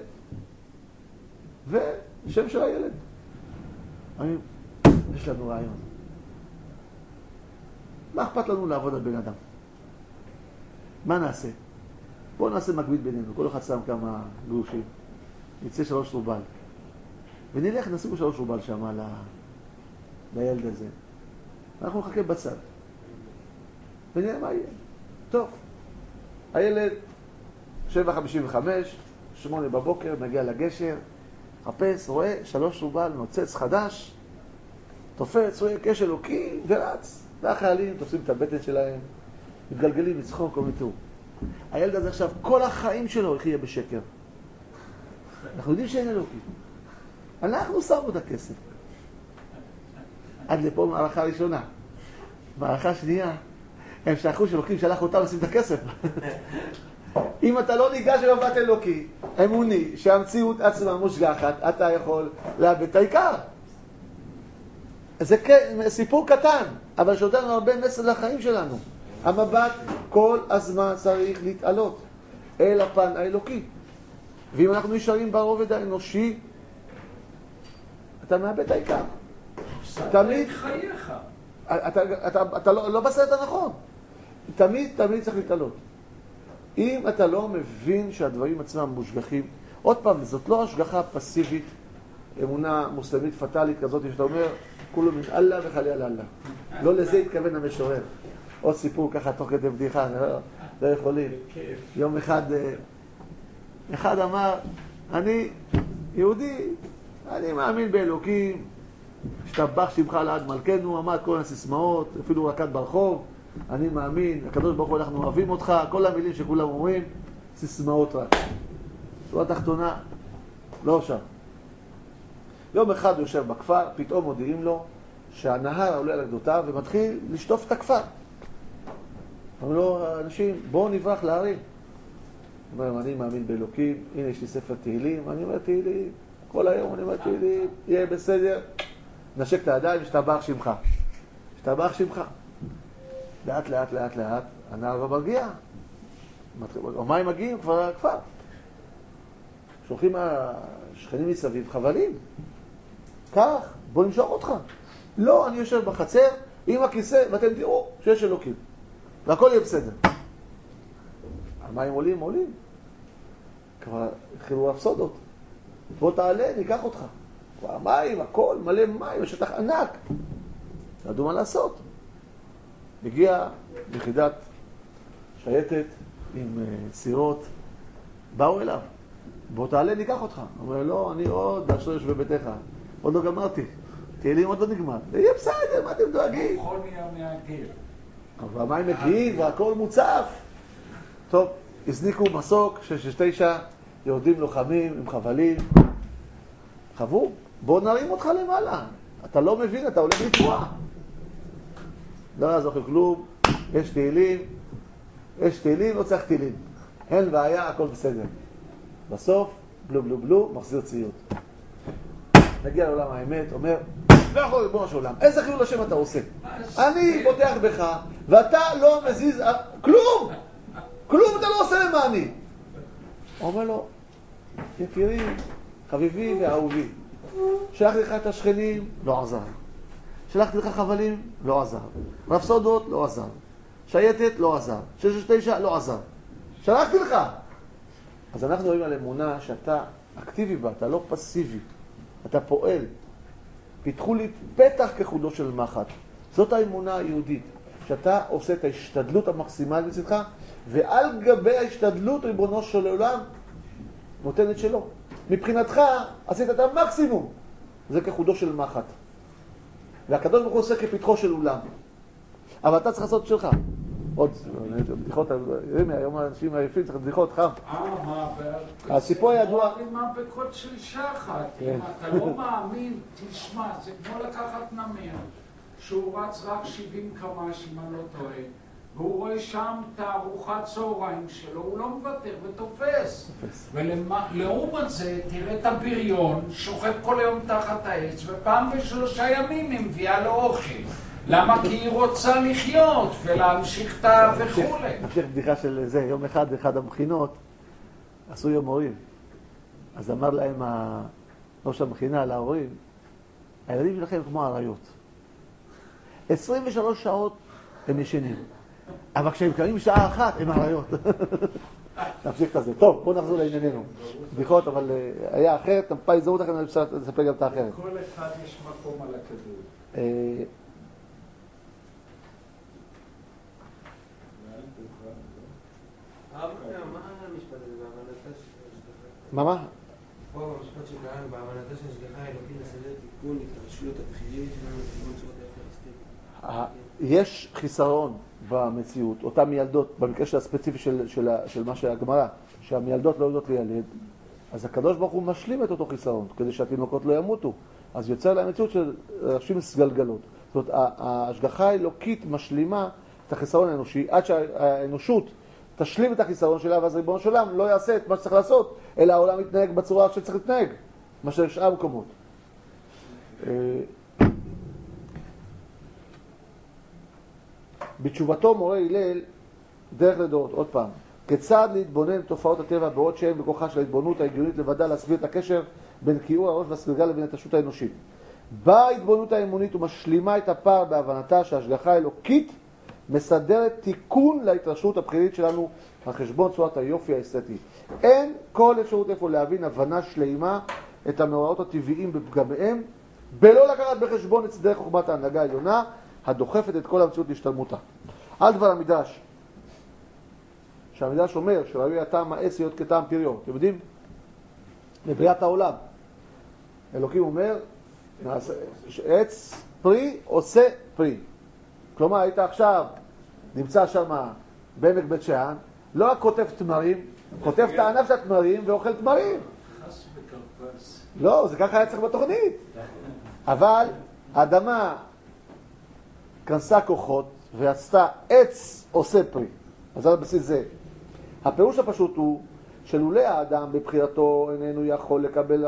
Speaker 1: ושם של הילד. אומרים, יש לנו רעיון. מה אכפת לנו לעבוד על בן אדם? מה נעשה? בואו נעשה מקביל בינינו, כל אחד שם כמה גרושים, נצא 3 רובל. ונלך, נשימו 3 רובל שם לילד הזה. אנחנו נחכה בצד. ונראה מה יהיה. טוב. הילד 7:55, 8 בבוקר, מגיע לגשר, חפש, רואה 3 רובל, נוצץ חדש, תופץ, רואה קש אלוקי ורץ. והחיילים תופסים את הבטן שלהם, מתגלגלים, מצחוק או מתאור. הילד הזה עכשיו, כל החיים שלו יחיה בשקר. אנחנו יודעים שאין אלוקים. אנחנו שמו את הכסף. עד לפה מערכה ראשונה. מערכה שנייה, הם שכחו שאלוקים שלח אותם לשים את הכסף. אם אתה לא ניגש אל עבודת אלוקי, אמוני, שהמציאות עצמה מושגחת, אתה יכול לאבד את העיקר. זה סיפור קטן, אבל שנותן לנו הרבה מסר לחיים שלנו. המבט כל הזמן צריך להתעלות אל הפן האלוקי. ואם אנחנו נשארים ברובד האנושי, אתה מאבד את העיקר. תמיד
Speaker 3: חייך.
Speaker 1: אתה לא בסרט הנכון. תמיד צריך להתעלות. אם אתה לא מבין שהדברים עצמם מושגחים, עוד פעם, זאת לא השגחה פסיבית, אמונה מוסלמית פטאלית כזאת, שאתה אומר, כולו מן אללה וחלי על אללה. לא לזה התכוון המשורר. עוד סיפור ככה תוך כדי בדיחה, לא יכולים. יום אחד אמר, אני יהודי, אני מאמין באלוקים, השתבח שמך לעד מלכנו, אמר כל הסיסמאות, אפילו רקד ברחוב, אני מאמין, הקדוש ברוך הוא אנחנו אוהבים אותך, כל המילים שכולם אומרים, סיסמאות רק. זו התחתונה, לא שם. יום אחד הוא יושב בכפר, פתאום מודיעים לו שהנהר עולה על גדותיו ומתחיל לשטוף את הכפר. אמרו לו, אנשים, בואו נברח להרים. הוא אומר, אני מאמין באלוקים, הנה יש לי ספר תהילים, אני אומר תהילים, כל היום אני אומר תהילים, יהיה בסדר, נשק את הידיים, השתבח שמך. השתבח שמך. לאט, הנהר מגיע. המים מגיעים כבר לכפר. שולחים השכנים מסביב חבלים. כך, בוא נמשוך אותך. לא, אני יושב בחצר עם הכיסא ואתם תראו שיש אלוקים. והכל יהיה בסדר. המים עולים. כבר התחילו הפסודות. בוא תעלה, ניקח אותך. כבר המים, הכל, מלא מים, השטח ענק. לא ידעו מה לעשות. הגיע יחידת שייטת עם סירות, באו אליו. בוא תעלה, ניקח אותך. הוא אומר, לא, אני עוד אשר יושב בביתך. עוד לא גמרתי. תהילים עוד לא נגמר. יהיה בסדר, מה אתם דואגים?
Speaker 3: חוניה מהגל.
Speaker 1: אבל המים מגיעים והכל מוצף. טוב, הזניקו מסוק, 669, יורדים לוחמים עם חבלים. חבו, בוא נרים אותך למעלה. אתה לא מבין, אתה הולך לטבוע. לא יעזור כלום, יש תהילים, לא צריך תהילים. אין בעיה, הכל בסדר. בסוף, בלו, מחזיר ציות. נגיע לעולם האמת, אומר, לא יכול ריבונו של עולם, איזה חילול השם אתה עושה? אני בוטח בך, ואתה לא מזיז, כלום אתה לא עושה למעני. הוא אומר לו, יקירי, חביבי ואהובי, שלחתי לך את השכנים, לא עזר. שלחתי לך חבלים, לא עזר. רפסודות, לא עזר. שייטת, לא עזר. 669, לא עזר. שלחתי לך. אז אנחנו רואים על אמונה שאתה אקטיבי בה, אתה לא פסיבי. אתה פועל. פיתחו לי פתח כחודו של מחט. זאת האמונה היהודית. שאתה עושה את ההשתדלות המקסימלית מצדך, ועל גבי ההשתדלות ריבונו של עולם נותנת שלו. מבחינתך עשית את המקסימום. זה כחודו של מחט. והקדוש ברוך הוא עושה כפתחו של אולם. אבל אתה צריך לעשות שלך. עוד בדיחות, היום האנשים העייפים צריך בדיחות חם. הסיפור הידוע...
Speaker 3: מהפכות של שחת. אם אתה לא מאמין, תשמע, זה כמו לקחת נמר, שהוא רץ רק 70 קמ"ש, אם אני לא טועה, והוא רואה שם את הארוחת צהריים שלו, הוא לא מוותר ותופס. ולעומת זה, תראה את הבריון, שוכב כל היום תחת העץ, ופעם ב3 ימים היא מביאה לו אוכל. למה? כי היא רוצה לחיות ולהמשיך את וכו'.
Speaker 1: נמשיך בדיחה של זה, יום אחד המכינות עשו יום הורים. אז אמר להם ראש המכינה להורים, הילדים שלכם כמו אריות. 23 שעות הם ישנים. אבל כשהם קמים שעה אחת הם אריות. נמשיך את זה. טוב, בואו נחזור לענייננו. בדיחות, אבל היה אחרת, פעם יזמות לכם, אני אפשר לספר גם את האחרת.
Speaker 3: כל אחד יש מקום על הכדור.
Speaker 1: מה?
Speaker 2: פה במשפט שקראנו, בהבנתה של השגחה האלוקית לסדר תיקון התרחשויות הבכירים שלנו לכיוון צורת הפלסטין.
Speaker 1: יש חיסרון במציאות, אותם מילדות, במקרה של הספציפי של מה שהגמרא, שהמילדות לא יודעות לילד, אז הקדוש ברוך הוא משלים את אותו חיסרון, כדי שהתינוקות לא ימותו. אז יוצר להם מציאות של רשים סגלגלות. זאת אומרת, ההשגחה האלוקית משלימה את החיסרון האנושי, עד שהאנושות תשלים את החיסרון שלה, ואז ריבונו של עולם לא יעשה את מה שצריך לעשות, אלא העולם יתנהג בצורה שצריך להתנהג, מה ששאר מקומות. בתשובתו מורה הלל דרך לדורות, עוד פעם, כיצד להתבונן תופעות הטבע בעוד שהן בכוחה של ההתבוננות ההגיונית לבדה להסביר את הקשר בין כיעור הראש והסגלגל לבין התשות האנושית. באה ההתבוננות האמונית ומשלימה את הפער בהבנתה שההשגחה האלוקית מסדרת תיקון להתרשמות הבחירית שלנו על חשבון צורת היופי האסתטי. אין כל אפשרות איפה להבין הבנה שלימה את המאורעות הטבעיים בפגמיהם, בלא לקחת בחשבון את סדרי חוכמת ההנהגה העליונה הדוחפת את כל המציאות להשתלמותה. על דבר המדרש, שהמדרש אומר שראוי הטעם העץ להיות כטעם פריו. אתם יודעים? לבריאת העולם. אלוקים אומר, עץ פרי עושה פרי. כלומר, היית עכשיו, נמצא שם בעמק בית שאן, לא רק כותב תמרים, כותב את הענף של התמרים ואוכל תמרים.
Speaker 3: חס וקרפס.
Speaker 1: לא, זה ככה היה צריך בתוכנית. אבל האדמה כנסה כוחות ועשתה עץ עושה פרי. אז על בסיס זה. הפירוש הפשוט הוא שלולא האדם בבחירתו איננו יכול לקבל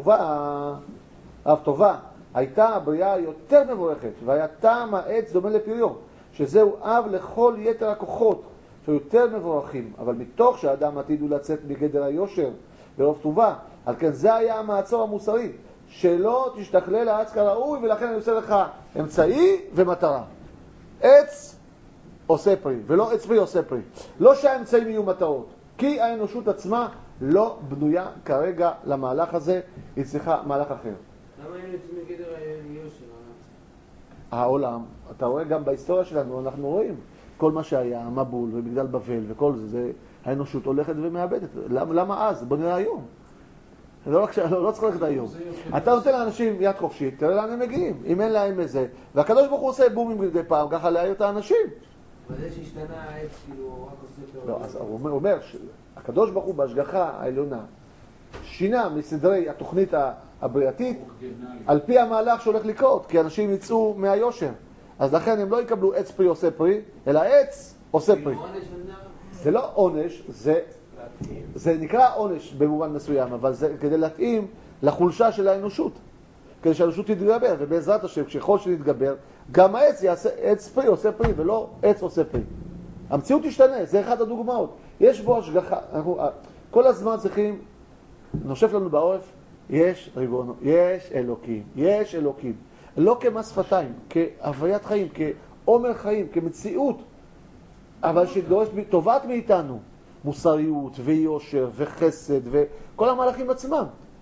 Speaker 1: אב טובה, הייתה הבריאה יותר מבורכת, והיה טעם העץ דומה לפריו, שזהו אב לכל יתר הכוחות, שיותר מבורכים, אבל מתוך שהאדם עתיד הוא לצאת מגדר היושר ברוב טובה, על כן זה היה המעצור המוסרי, שלא תשתכלל העץ כראוי, ולכן אני עושה לך אמצעי ומטרה. עץ עושה פרי, ולא עץ פרי עושה פרי. לא שהאמצעים יהיו מטרות, כי האנושות עצמה לא בנויה כרגע למהלך הזה, היא צריכה מהלך אחר.
Speaker 2: למה הם יוצאים מגדר היושר?
Speaker 1: העולם, אתה רואה גם בהיסטוריה שלנו, אנחנו רואים כל מה שהיה, המבול ומגדל בבל וכל זה, האנושות הולכת ומאבדת. למה אז? בוא נראה היום. לא צריך ללכת היום. אתה נותן לאנשים יד חופשית, תראה לאן הם מגיעים. אם אין להם איזה, והקדוש ברוך הוא עושה בומים מדי פעם, ככה להעיר את האנשים.
Speaker 2: אבל זה שהשתנה העץ, כאילו, רק עושה פעולה.
Speaker 1: לא, אז הוא אומר שהקדוש ברוך הוא בהשגחה העליונה שינה מסדרי התוכנית הבריאתית על פי המהלך שהולך לקרות, כי אנשים יצאו מהיושר. אז לכן הם לא יקבלו עץ פרי עושה פרי, אלא עץ עושה פרי. זה לא עונש, זה נקרא עונש במובן מסוים, אבל זה כדי להתאים לחולשה של האנושות, כדי שהאנושות תתגבר, ובעזרת השם, כשכל שנתגבר, גם העץ יעשה עץ פרי עושה פרי, ולא עץ עושה פרי. המציאות תשתנה, זה אחד הדוגמאות. יש בו השגחה, אנחנו כל הזמן צריכים, נושף לנו בעורף, יש ריבונו, יש אלוקים, יש אלוקים. לא כמס שפתיים, כהוויית חיים, כעומר חיים, כמציאות, אבל שדורש טובת מאיתנו, מוסריות ויושר וחסד וכל המהלכים עצמם.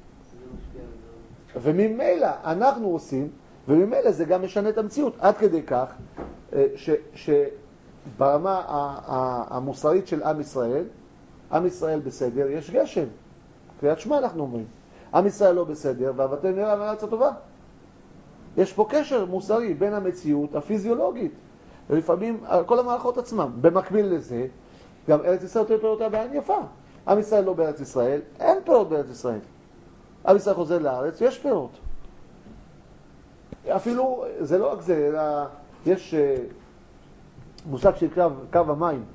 Speaker 1: וממילא אנחנו עושים, וממילא זה גם משנה את המציאות, עד כדי כך שברמה המוסרית של עם ישראל בסדר, יש גשם. קריאת שמע אנחנו אומרים. עם ישראל לא בסדר, ועבדתם נראה מארץ הטובה. יש פה קשר מוסרי בין המציאות הפיזיולוגית, ולפעמים כל המערכות עצמם. במקביל לזה, גם ארץ ישראל תהיה פירותה בעין יפה. עם ישראל לא בארץ ישראל, אין פירות בארץ ישראל. עם ישראל חוזר לארץ, יש פירות. אפילו, זה לא רק זה, אלא יש מושג של קו המים.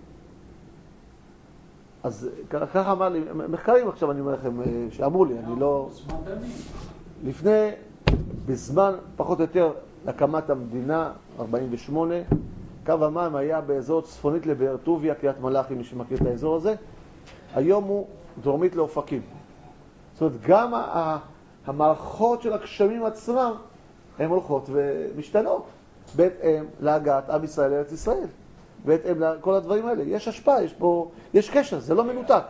Speaker 1: אז ככה אמר לי, מחקרים עכשיו אני אומר לכם, שאמרו לי, אני לא... לפני, בזמן פחות או יותר הקמת המדינה, 48, קו המים היה באזור צפונית לבאר טוביה, קריית מלאכי, מי שמכיר את האזור הזה. היום הוא דרומית לאופקים. זאת אומרת, גם המערכות של הגשמים עצמם, הן הולכות ומשתנות, בהתאם להגעת עם ישראל לארץ ישראל. בהתאם לכל הדברים האלה. יש השפעה, יש קשר, זה לא מנותק.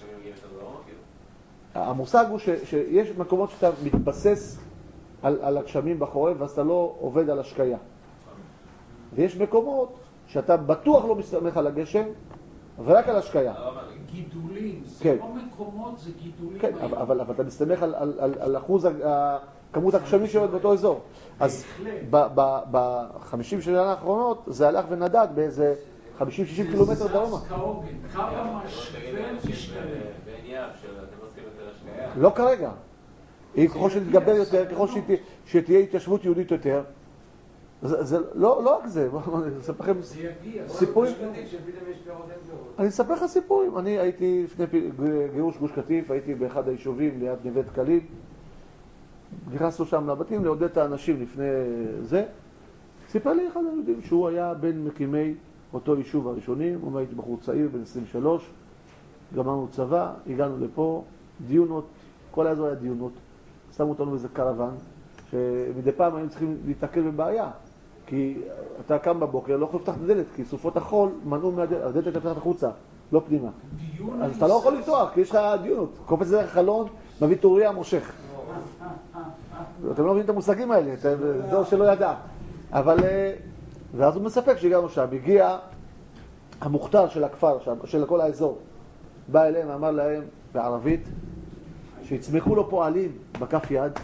Speaker 1: המושג הוא שיש מקומות שאתה מתבסס על הגשמים בחורף, ואז אתה לא עובד על השקיה. ויש מקומות שאתה בטוח לא מסתמך על הגשם, ורק על השקיה.
Speaker 3: גידולים, זה לא מקומות, זה גידולים.
Speaker 1: כן, אבל אתה מסתמך על אחוז כמות הגשמים שעובד באותו אזור. אז ב-50 שנה האחרונות זה הלך ונדד באיזה 50-60 קילומטר דרומה.
Speaker 3: כמה משווה משתנה.
Speaker 4: בעניין שאתם עושים יותר השקיה?
Speaker 1: לא כרגע. ככל שתתגבר יותר, ככל שתהיה התיישבות יהודית יותר, זה לא רק זה. אני אספר לכם סיפורים. אני אספר לך סיפורים. אני הייתי לפני גירוש גוש קטיף, הייתי באחד היישובים ליד נווה דקלים. נכנסנו שם לבתים לעודד את האנשים לפני זה. סיפר לי אחד היהודים שהוא היה בין מקימי אותו יישוב הראשונים, הוא הייתי בחור צעיר בן 23, גמרנו צבא, הגענו לפה, דיונות, כל האזור היה דיונות, שמו אותנו באיזה קרוון, שמדי פעם היינו צריכים להתעכל בבעיה, כי אתה קם בבוקר, לא יכול לפתח את הדלת, כי סופות החול מנעו מהדלת, הדלת הייתה פתחת החוצה, לא פנימה. אז אתה לא יכול לפתוח, כי יש לך דיונות, קופץ דרך חלון, מביא טוריה, מושך. אתם לא מבינים את המושגים האלה, זה דור שלא ידע. אבל, ואז הוא מספק שהגענו שם, הגיע המוכתר של הכפר שם, של כל האזור, בא אליהם ואמר להם בערבית, שיצמחו לו פועלים בכף יד,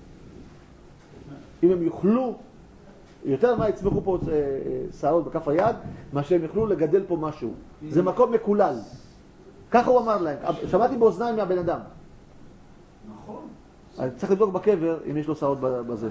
Speaker 1: אם הם יוכלו, יותר מה יצמחו פה שערות בכף היד, מה שהם יוכלו לגדל פה משהו. זה מקום מקולל. ככה הוא אמר להם. שמעתי באוזניים מהבן אדם.
Speaker 3: נכון.
Speaker 1: אני צריך לבדוק בקבר אם יש לו שערות בזה.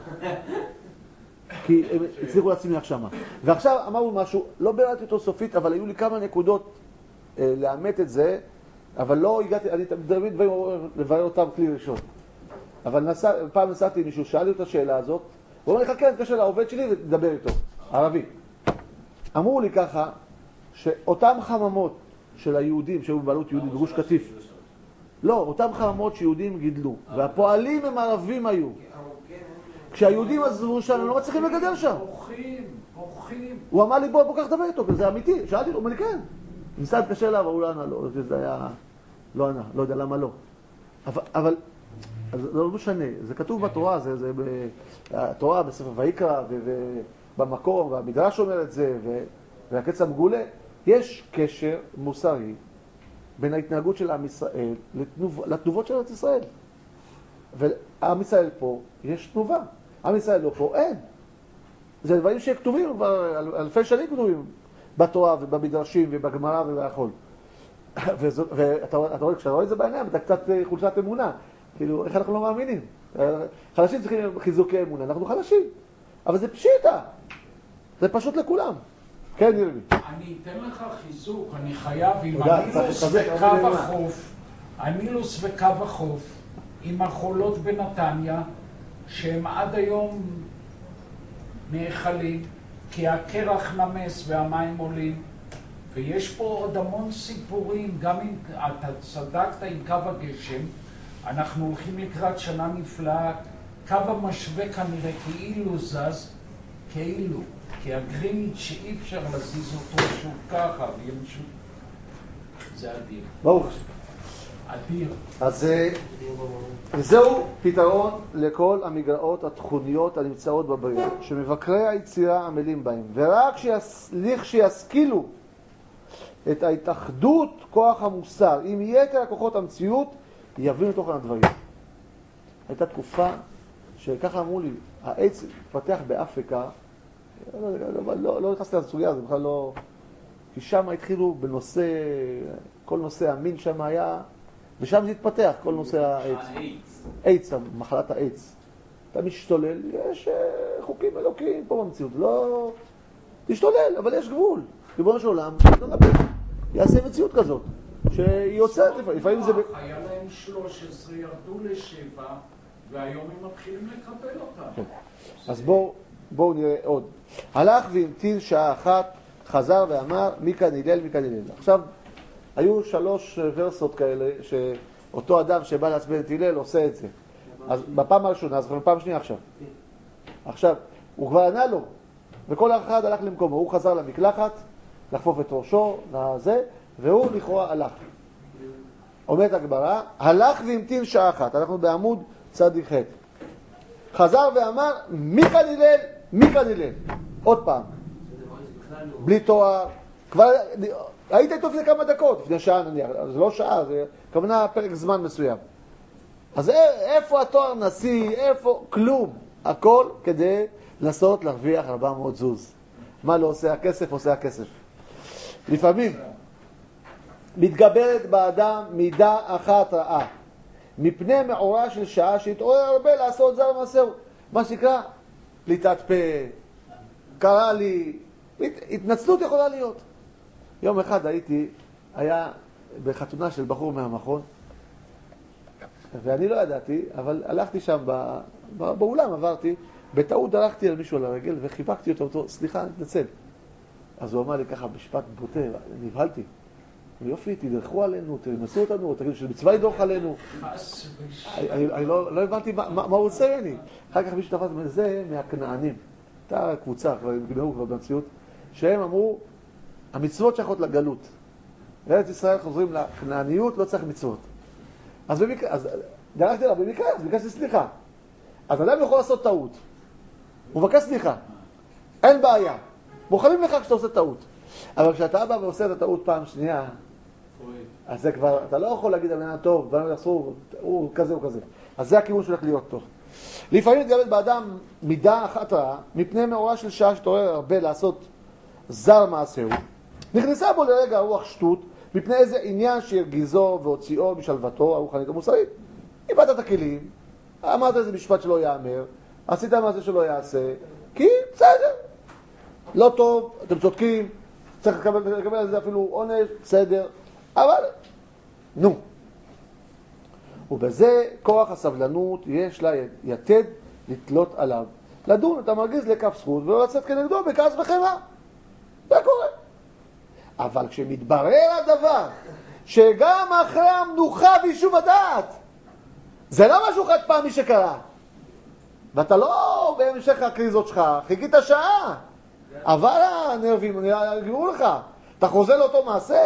Speaker 1: כי הם הצליחו להצמיח שמה. ועכשיו אמרנו משהו, לא ביררתי אותו סופית, אבל היו לי כמה נקודות לאמת את זה, אבל לא הגעתי, אני תמיד לברר אותם כלי ראשון. אבל פעם נסעתי עם מישהו, שאל לי את השאלה הזאת, הוא אומר לי, חכה, נתקשר לעובד שלי ותדבר איתו, ערבי. אמרו לי ככה, שאותם חממות של היהודים שהיו בבעלות יהודית בגוש קטיף, לא, אותם חממות שיהודים גידלו, והפועלים הם ערבים היו. כשהיהודים עזבו שם, הם לא מצליחים לגדל שם.
Speaker 3: פורחים.
Speaker 1: הוא אמר לי, בוא כך דבר איתו, זה אמיתי. שאלתי לו, הוא אומר לי, כן. ניסה להתקשר אליו, אבל הוא לא ענה לו, זה היה, לא ענה, לא יודע למה לא. אבל זה לא משנה, זה כתוב בתורה, זה התורה בספר ויקרא ובמקום, והמדרש אומר את זה, והקץ המגולה, יש קשר מוסרי בין ההתנהגות של עם ישראל לתנובות של ארץ ישראל. ועם ישראל פה יש תנובה, עם ישראל לא פה אין. זה דברים שכתובים, אלפי שנים כתובים בתורה ובמדרשים ובגמרא ובהכל. ואתה רואה, כשאתה רואה את זה בעיניים, אתה קצת חולשת אמונה. כאילו, איך אנחנו לא מאמינים? חלשים צריכים חיזוקי אמונה, אנחנו חלשים. אבל זה פשיטה. זה פשוט לכולם. כן, ירמי.
Speaker 3: אני אתן לך חיזוק, אני חייב עם הנילוס וקו החוף, הנילוס וקו החוף, עם החולות בנתניה, שהם עד היום נאכלים, כי הקרח נמס והמים עולים, ויש פה עוד המון סיפורים, גם אם אתה צדקת עם קו הגשם, אנחנו הולכים לקראת שנה נפלאה, קו המשווה כנראה כאילו זז, כאילו, כי הגרינית שאי אפשר להזיז אותו שוב ככה, וימשו. זה אדיר.
Speaker 1: ברוך.
Speaker 3: אדיר.
Speaker 1: אז זהו פתרון לכל המגרעות התכוניות הנמצאות בבריאה, שמבקרי היצירה עמלים בהם, ורק שישכילו את ההתאחדות כוח המוסר עם יתר הכוחות המציאות, יבינו תוכן הדברים. הייתה תקופה שככה אמרו לי, העץ התפתח באפריקה, לא נכנסתי לסוגיה הזאת, בכלל לא, כי שם התחילו בנושא, כל נושא המין שם היה, ושם זה התפתח, כל נושא העץ. עץ, מחלת העץ. אתה משתולל, יש חוקים אלוקיים פה במציאות, לא תשתולל, אבל יש גבול. ריבונו של עולם, יעשה מציאות כזאת, שהיא יוצאת, לפעמים זה...
Speaker 3: היה להם 13, ירדו ל7, והיום הם מתחילים לקבל אותם.
Speaker 1: אז בואו נראה עוד. הלך והמתין שעה אחת, חזר ואמר, מכאן הלל, מכאן הלל. עכשיו, היו 3 ורסות כאלה, שאותו אדם שבא לעצבן את הלל עושה את זה. אז בפעם הראשונה, אז בפעם שנייה עכשיו. עכשיו, הוא כבר ענה לו, וכל אחד הלך למקומו. הוא חזר למקלחת, לחפוף את ראשו, לזה, והוא לכאורה הלך. אומרת הגמרא, הלך והמתין שעה אחת. אנחנו בעמוד צדיק ח'. חזר ואמר, מכאן הלל, מכאן הלל. עוד פעם. בלי תואר. כבר היית איתו לפני כמה דקות, לפני שעה נניח. זה לא שעה, זה כמובן פרק זמן מסוים. אז איפה התואר נשיא, איפה? כלום. הכל כדי לנסות להרוויח 400 זוז. מה לא עושה הכסף? עושה הכסף. לפעמים מתגברת באדם מידה אחת רעה, מפני מעורה של שעה שהתעורר הרבה לעשות זר ומעשר. מה שנקרא, פליטת פה, קרה לי, התנצלות יכולה להיות. יום אחד היה בחתונה של בחור מהמכון, ואני לא ידעתי, אבל הלכתי שם באולם, עברתי, בטעות דרכתי על מישהו על הרגל וחיבקתי אותו, סליחה, אני מתנצל. אז הוא אמר לי ככה משפט בוטה, נבהלתי. יופי, תדרכו עלינו, תנסו אותנו, תגידו שמצווה לדרוך עלינו. אני לא הבנתי מה הוא עושה ממני. אחר כך מישהו תפס מזה מהכנענים. הייתה קבוצה, כבר נגמרו כבר במציאות, שהם אמרו, המצוות שייכות לגלות. בארץ ישראל חוזרים לכנעניות, לא צריך מצוות. אז דרכתי לה במקרה, אז ביקשתי סליחה. אז אדם יכול לעשות טעות. הוא מבקש סליחה. אין בעיה. מוכנים לך כשאתה עושה טעות. אבל כשאתה בא ועושה את הטעות פעם שנייה, אז זה כבר, אתה לא יכול להגיד על טוב, דברים יחסו, הוא כזה או כזה. אז זה הכיוון שהולך להיות טוב. לפעמים מתגלת באדם מידה אחת רעה, מפני מאורע של שעה שתעורר הרבה לעשות זר מעשהו. נכנסה בו לרגע רוח שטות, מפני איזה עניין שהרגיזו והוציאו משלוותו הרוחנית המוסרית. איבדת את הכלים, אמרת איזה משפט שלא יאמר, עשית מעשה שלא יעשה, כי בסדר. לא טוב, אתם צודקים, צריך לקבל על זה אפילו עונש, בסדר, אבל נו. ובזה כוח הסבלנות יש לה יתד לתלות עליו. לדון, אתה מרגיז לכף זכות ולא לצאת כנגדו בכעס וחמאה. זה קורה. אבל כשמתברר הדבר שגם אחרי המנוחה ויישוב הדעת, זה לא משהו חד פעמי שקרה. ואתה לא בהמשך הקריזות שלך, חיכית שעה. אבל הנרבים יגרו לך. אתה חוזר לאותו מעשה?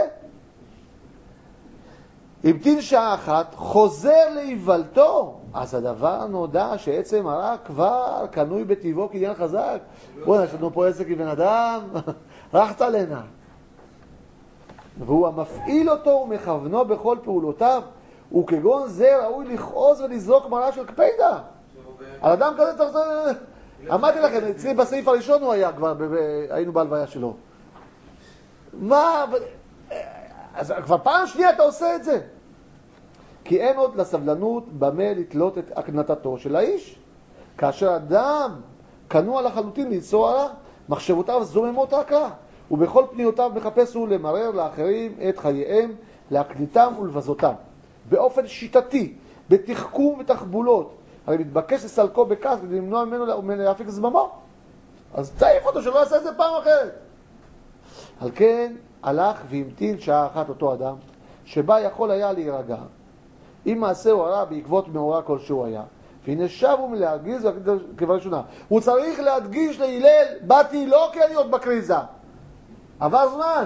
Speaker 1: המתין שעה אחת, חוזר להיוולתו. אז הדבר נודע שעצם הרע כבר קנוי בטבעו כעניין חזק. בואו, יש לנו פה עסק כבן אדם, רחת עלינה. והוא המפעיל אותו ומכוונו בכל פעולותיו, וכגון זה ראוי לכעוז ולזרוק מראה של קפידה. על אדם כזה צריך... אמרתי לכם, אצלי בסעיף הראשון הוא היה כבר, היינו בהלוויה שלו. מה? אז כבר פעם שנייה אתה עושה את זה. כי אין עוד לסבלנות במה לתלות את הקנתתו של האיש. כאשר אדם כנוע לחלוטין ליצור הרע, מחשבותיו זוממות רק רע, ובכל פניותיו מחפש הוא למרר לאחרים את חייהם, להקניתם ולבזותם. באופן שיטתי, בתחכום ותחבולות, הרי מתבקש לסלקו בכעס כדי למנוע ממנו להפיק זממו. אז תעיף אותו שלא יעשה את זה פעם אחרת. על כן הלך והמתין שעה אחת אותו אדם, שבה יכול היה להירגע. אם מעשהו הרע בעקבות מאורע כלשהו היה, והנה שבו מלהרגיז כבראשונה. הוא צריך להדגיש להילל, באתי לא כי אני עוד בקריזה. עבר זמן.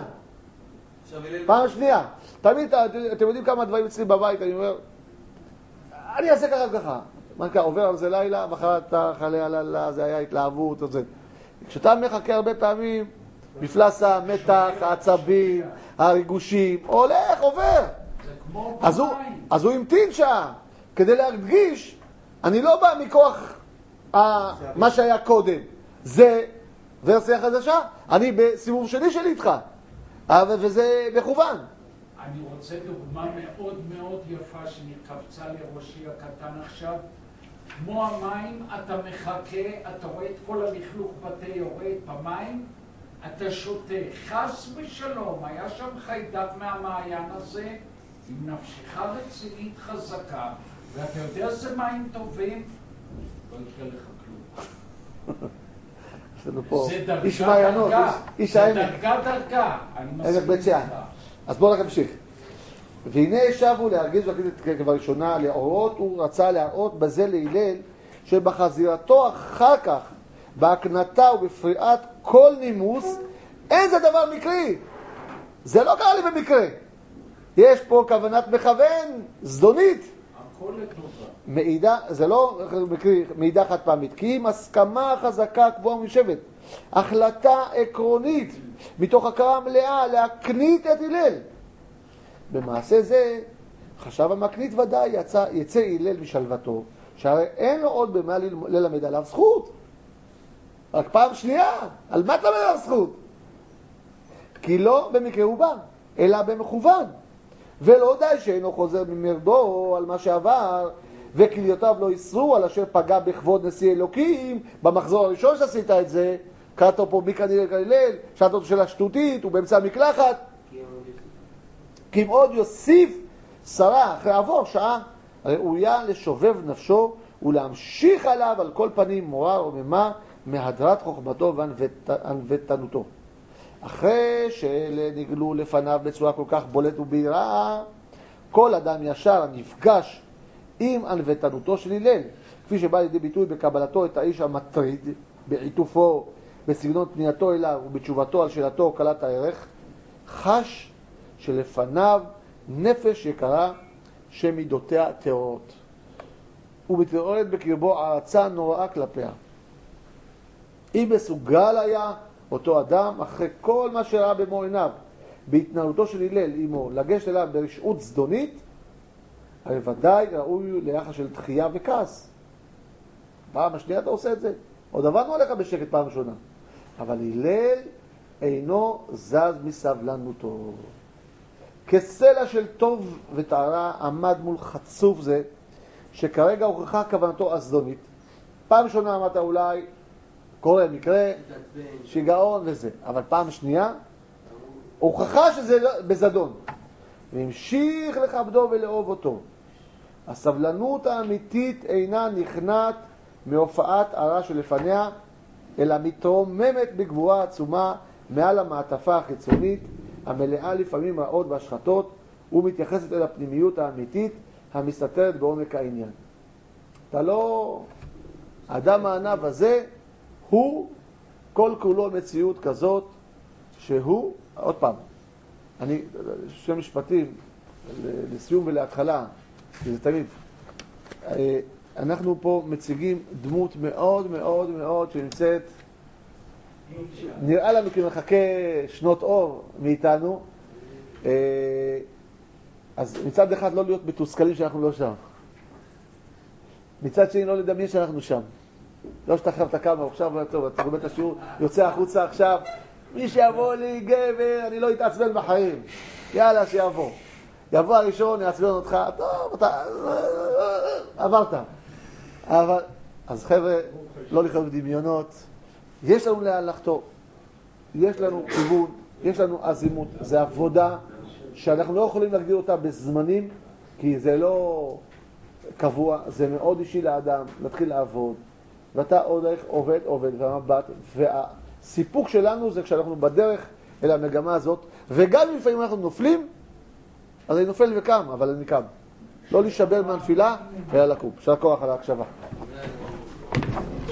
Speaker 1: פעם שנייה. תמיד, אתם יודעים כמה דברים אצלי בבית, אני אומר, אני אעשה ככה וככה. מנכה, עובר על זה לילה, מחרת אתה חלה עלה, זה היה התלהבות, זה. כשאתה מחכה הרבה פעמים, מפלס המתח, העצבים, הריגושים, הולך, עובר. אז הוא המתין שעה, כדי להדגיש, אני לא בא מכוח מה שהיה קודם. זה ורסיה חדשה, אני בסיבוב שלי איתך, וזה מכוון.
Speaker 3: אני רוצה דוגמה מאוד מאוד יפה שנקפצה לראשי הקטן עכשיו. כמו המים, אתה מחכה, אתה רואה את כל הלכלוך בתי יורד במים, אתה שותה. חס ושלום, היה שם חיידק מהמעיין הזה, עם נפשך רצינית חזקה, ואתה יודע זה מים טובים, לא יקרה לך כלום.
Speaker 1: יש לנו פה
Speaker 3: איש מעיינות,
Speaker 1: איש העמק.
Speaker 3: זה דרגה. אני מסכים איתך.
Speaker 1: אז בואו רק נמשיך. והנה שבו להרגיז כבראשונה להראות, הוא רצה להראות בזה להילל שבחזירתו אחר כך בהקנתה ובפריעת כל נימוס אין זה דבר מקרי. זה לא קרה לי במקרה. יש פה כוונת מכוון זדונית.
Speaker 3: הכל לטובה.
Speaker 1: מעידה, זה לא מקרי, מעידה חד פעמית, כי אם הסכמה חזקה קבועה ומשבת, החלטה עקרונית מתוך הכרה מלאה להקנית את הלל. במעשה זה חשב המקנית ודאי יצא הלל משלוותו, שהרי אין לו עוד במה ללמד עליו זכות. רק פעם שנייה, על מה תלמד עליו זכות? כי לא במקרה הוא בא, אלא במכוון. ולא די שאינו חוזר ממרדו על מה שעבר, וכליותיו לא יסרו על אשר פגע בכבוד נשיא אלוקים. במחזור הראשון שעשית את זה, קראת פה מי כנראה כלילל, שאלת אותו של השטותית, הוא באמצע המקלחת. כי אם עוד יוסיף שרה אחרי עבור שעה, ראויה לשובב נפשו ולהמשיך עליו על כל פנים מורה רוממה מהדרת חוכמתו וענוותנותו. אחרי שאלה נגלו לפניו בצורה כל כך בולט ובהירה, כל אדם ישר הנפגש עם ענוותנותו של הלל, כפי שבא לידי ביטוי בקבלתו את האיש המטריד, בעיטופו, בסגנון פנייתו אליו ובתשובתו על שאלתו קלת הערך, חש שלפניו נפש יקרה שמידותיה טהורות, ומתעוררת בקרבו הערצה נוראה כלפיה. אם מסוגל היה אותו אדם, אחרי כל מה שראה במו עיניו, בהתנהלותו של הלל עמו, לגשת אליו ברשעות זדונית, הרי ודאי ראוי ליחס של דחייה וכעס. פעם השנייה אתה עושה את זה, עוד עברנו עליך בשקט פעם ראשונה. אבל הלל אינו זז מסבלנותו. כסלע של טוב וטהרה עמד מול חצוף זה, שכרגע הוכחה כוונתו הזדונית. פעם ראשונה אמרת אולי קורה מקרה, שיגעון וזה, אבל פעם שנייה הוכחה שזה בזדון, והמשיך לכבדו ולאהוב אותו. הסבלנות האמיתית אינה נכנעת מהופעת הרע שלפניה, אלא מתרוממת בגבורה עצומה מעל המעטפה החיצונית, המלאה לפעמים רעות והשחתות, ומתייחסת אל הפנימיות האמיתית המסתתרת בעומק העניין. אתה לא... האדם הענב הזה הוא כל כולו מציאות כזאת שהוא, עוד פעם, אני, שני משפטים לסיום ולהתחלה, כי זה תמיד, אנחנו פה מציגים דמות מאוד מאוד מאוד שנמצאת, נראה לנו כמחכה שנות אור מאיתנו, אז מצד אחד לא להיות מתוסכלים שאנחנו לא שם, מצד שני לא לדמיין שאנחנו שם. לא שתחרבת כמה, עכשיו טוב, אתה רואה את השיעור, יוצא החוצה עכשיו, מי שיבוא לי גבר, אני לא אתעצבן בחיים. יאללה, שיבוא. יבוא הראשון, יעצבן אותך, טוב, אתה... עברת. אבל... אז חבר'ה, לא לחיות בדמיונות. יש לנו לאן לחתור. יש לנו כיוון, יש לנו עזימות. זה עבודה שאנחנו לא יכולים להגדיר אותה בזמנים, כי זה לא קבוע, זה מאוד אישי לאדם, להתחיל לעבוד. ואתה עובד, והמבט, והסיפוק שלנו זה כשאנחנו בדרך אל המגמה הזאת, וגם אם לפעמים אנחנו נופלים, אז אני נופל וקם, אבל אני קם. לא להישבר מהנפילה, אלא לקום. שאר כוח על ההקשבה.